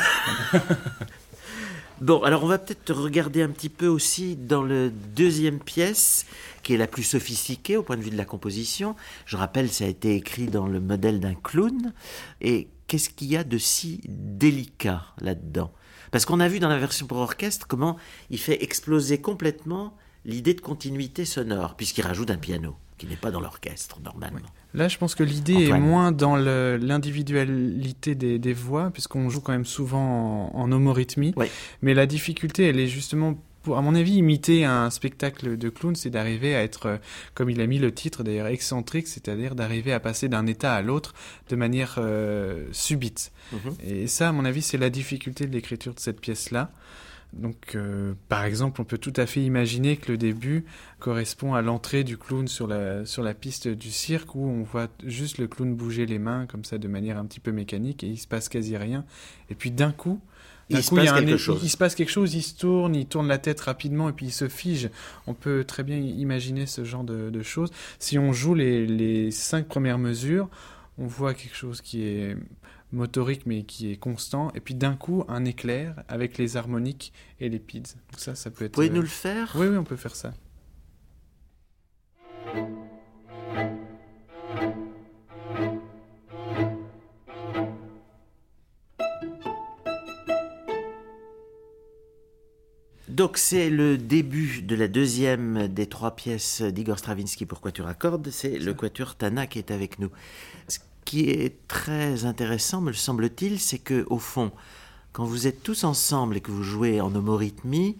Bon, alors on va peut-être regarder un petit peu aussi dans la deuxième pièce, qui est la plus sophistiquée au point de vue de la composition. Je rappelle, ça a été écrit dans le modèle d'un clown. Et qu'est-ce qu'il y a de si délicat là-dedans ? Parce qu'on a vu dans la version pour orchestre comment il fait exploser complètement l'idée de continuité sonore, puisqu'il rajoute un piano, qui n'est pas dans l'orchestre, normalement. Oui. Là, je pense que l'idée est moins dans l'individualité des voix, puisqu'on joue quand même souvent en homorythmie. Oui. Mais la difficulté, elle est justement, à mon avis, imiter un spectacle de clown, c'est d'arriver à être, comme il a mis le titre d'ailleurs, excentrique, c'est-à-dire d'arriver à passer d'un état à l'autre de manière subite. Et ça, à mon avis, c'est la difficulté de l'écriture de cette pièce-là. Donc, par exemple, on peut tout à fait imaginer que le début correspond à l'entrée du clown sur la piste du cirque, où on voit juste le clown bouger les mains comme ça de manière un petit peu mécanique et il se passe quasi rien. Et puis d'un coup, il se passe quelque chose, il tourne la tête rapidement et puis il se fige. On peut très bien imaginer ce genre de choses. Si on joue les 5 premières mesures, on voit quelque chose qui est motorique mais qui est constant, et puis d'un coup un éclair avec les harmoniques et les pids. Donc ça peut être... Vous pouvez nous le faire ? Oui, on peut faire ça. Donc c'est le début de la deuxième des 3 pièces d'Igor Stravinsky pour quatuor à cordes, c'est le quatuor Tana qui est avec nous. Ce qui est très intéressant, me semble-t-il, c'est que au fond, quand vous êtes tous ensemble et que vous jouez en homorythmie,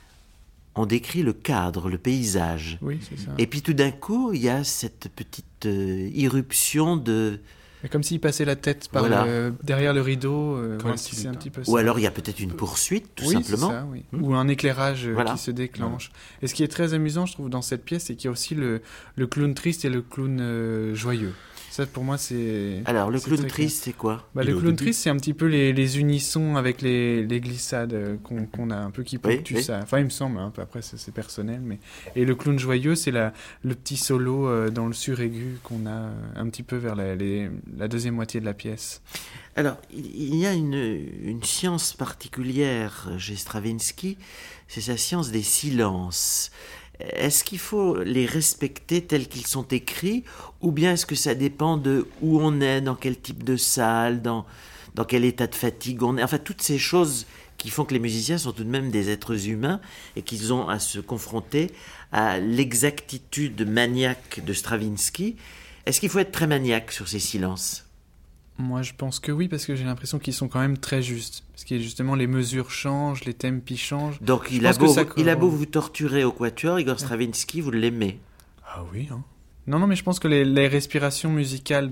on décrit le cadre, le paysage. Oui, c'est ça. Et puis tout d'un coup, il y a cette petite irruption de... Mais comme s'il passait la tête derrière le rideau, c'est un petit peu ça. Ou alors il y a peut-être une poursuite, tout simplement. C'est ça, oui. Ou un éclairage qui se déclenche. Voilà. Et ce qui est très amusant, je trouve, dans cette pièce, c'est qu'il y a aussi le clown triste et le clown joyeux. Ça, pour moi, c'est... Alors, le clown triste, c'est quoi ? Le clown triste, c'est un petit peu les unissons avec les glissades qu'on a un peu qui ponctuent ça. Enfin, il me semble, après, c'est personnel. Mais... Et le clown joyeux, c'est le petit solo dans le suraigu qu'on a un petit peu vers la deuxième moitié de la pièce. Alors, il y a une science particulière chez Stravinsky, c'est sa science des silences. Est-ce qu'il faut les respecter tels qu'ils sont écrits, ou bien est-ce que ça dépend de où on est, dans quel type de salle, dans quel état de fatigue on est, enfin toutes ces choses qui font que les musiciens sont tout de même des êtres humains et qu'ils ont à se confronter à l'exactitude maniaque de Stravinsky. Est-ce qu'il faut être très maniaque sur ces silences ? Moi, je pense que oui, parce que j'ai l'impression qu'ils sont quand même très justes. Parce que justement, les mesures changent, les tempi changent. Donc, il a beau vous torturer au quatuor, Igor Stravinsky, vous l'aimez. Ah oui, Non, mais je pense que les respirations musicales,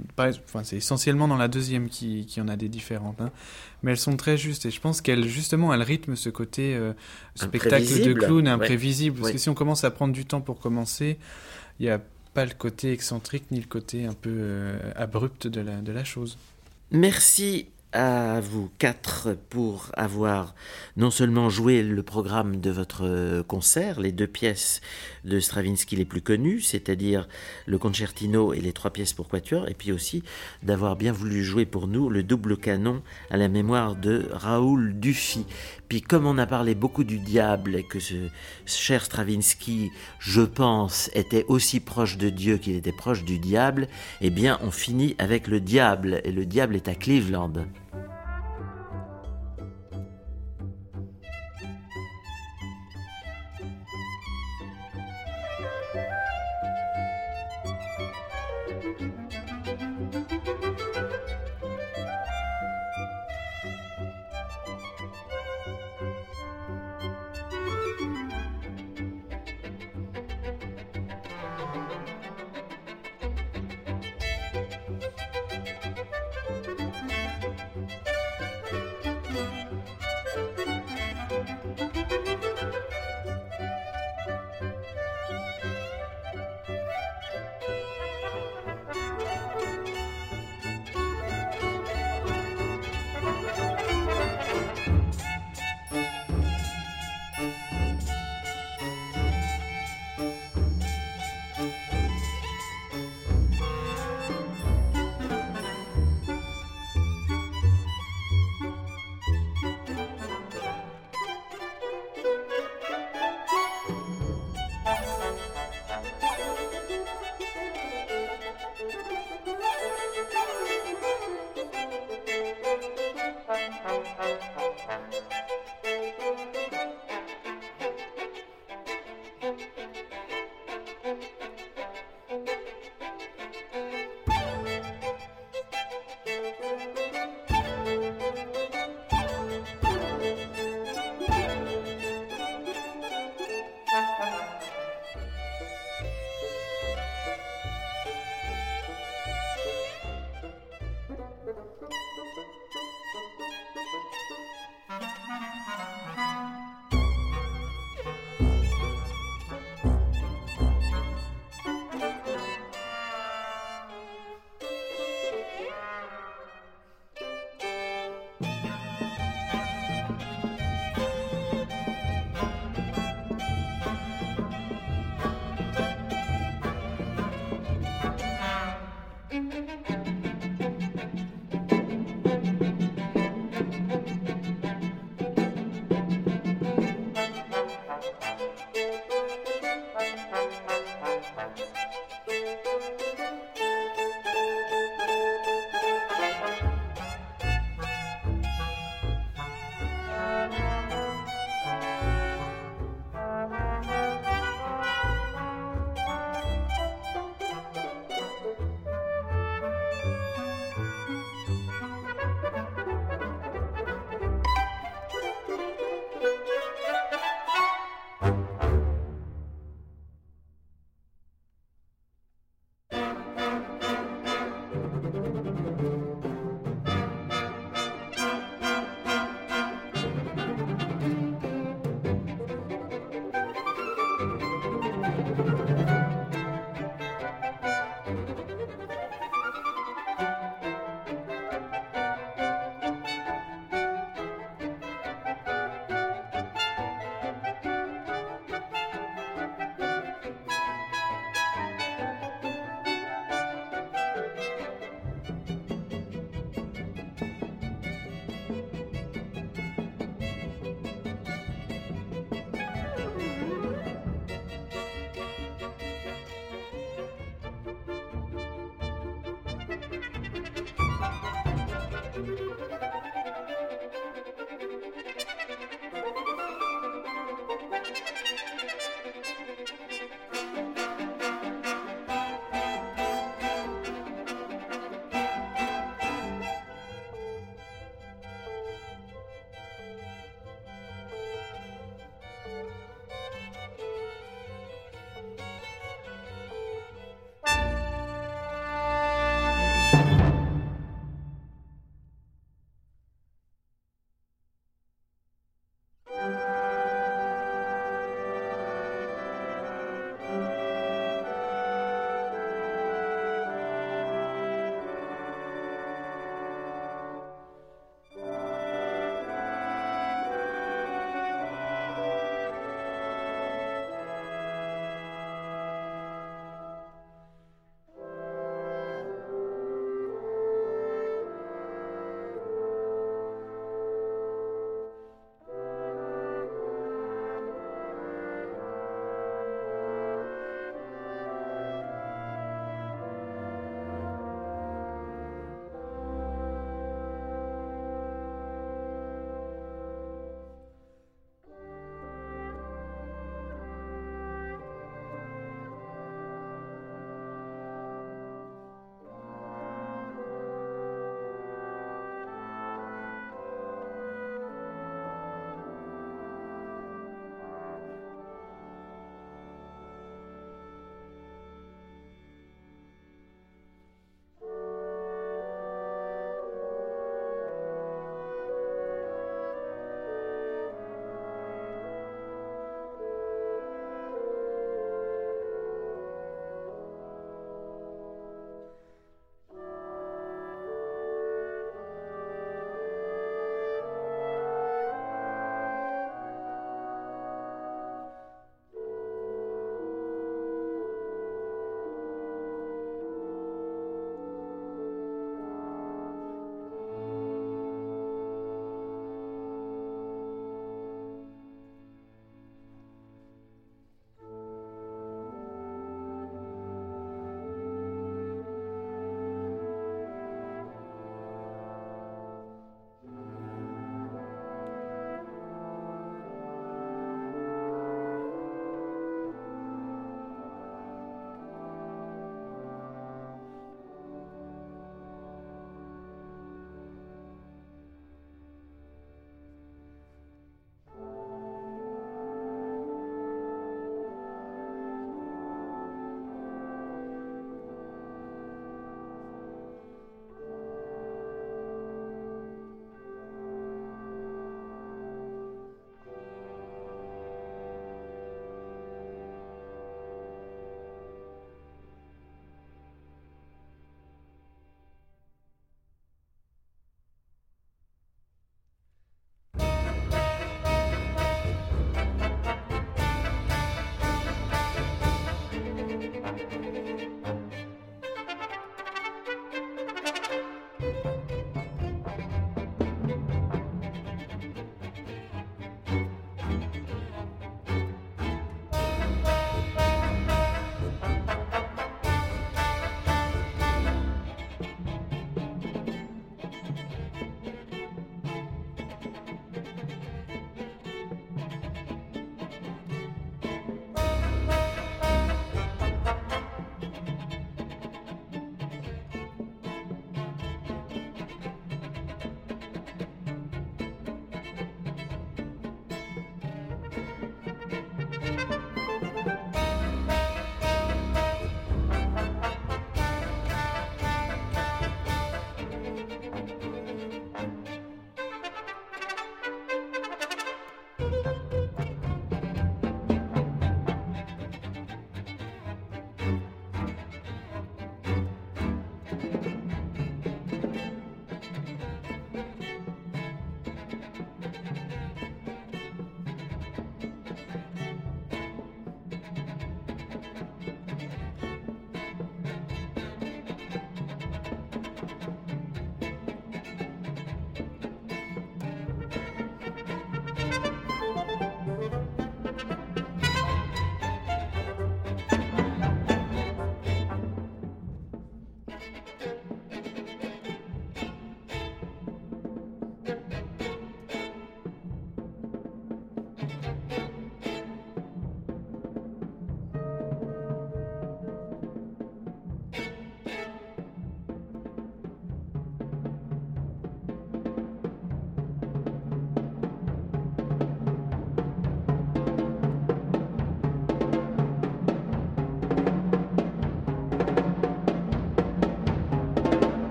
c'est essentiellement dans la deuxième qui en a des différentes. Mais elles sont très justes. Et je pense qu'elles rythment ce côté spectacle de clown imprévisible. Parce que si on commence à prendre du temps pour commencer, il n'y a pas le côté excentrique ni le côté un peu abrupt de la chose. Merci à vous 4 pour avoir non seulement joué le programme de votre concert, les 2 pièces de Stravinsky les plus connues, c'est-à-dire le concertino et les 3 pièces pour quatuor, et puis aussi d'avoir bien voulu jouer pour nous le double canon à la mémoire de Raoul Dufy. Puis comme on a parlé beaucoup du diable et que ce cher Stravinsky, je pense, était aussi proche de Dieu qu'il était proche du diable, eh bien on finit avec le diable, et le diable est à Cleveland.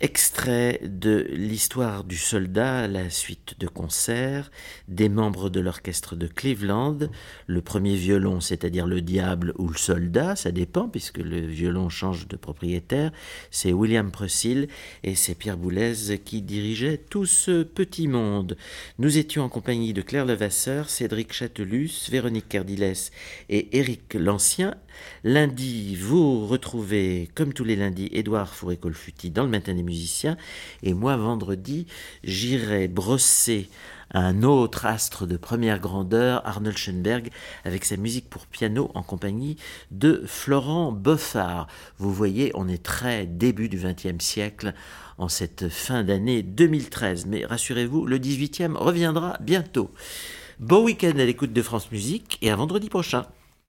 Extrait de l'histoire du soldat, la suite de concerts, des membres de l'orchestre de Cleveland, le premier violon, c'est-à-dire le diable ou le soldat, ça dépend puisque le violon change de propriétaire, c'est William Purcell et c'est Pierre Boulez qui dirigeait tout ce petit monde. Nous étions en compagnie de Claire Levasseur, Cédric Châtelus, Véronique Cardiles et Éric Lancien. Lundi, vous retrouvez, comme tous les lundis, Édouard Fourré-Colfuti dans le Matin des musiciens. Et moi, vendredi, j'irai brosser un autre astre de première grandeur, Arnold Schoenberg, avec sa musique pour piano en compagnie de Florent Boffard. Vous voyez, on est très début du XXe siècle, en cette fin d'année 2013. Mais rassurez-vous, le 18e reviendra bientôt. Bon week-end à l'écoute de France Musique et à vendredi prochain.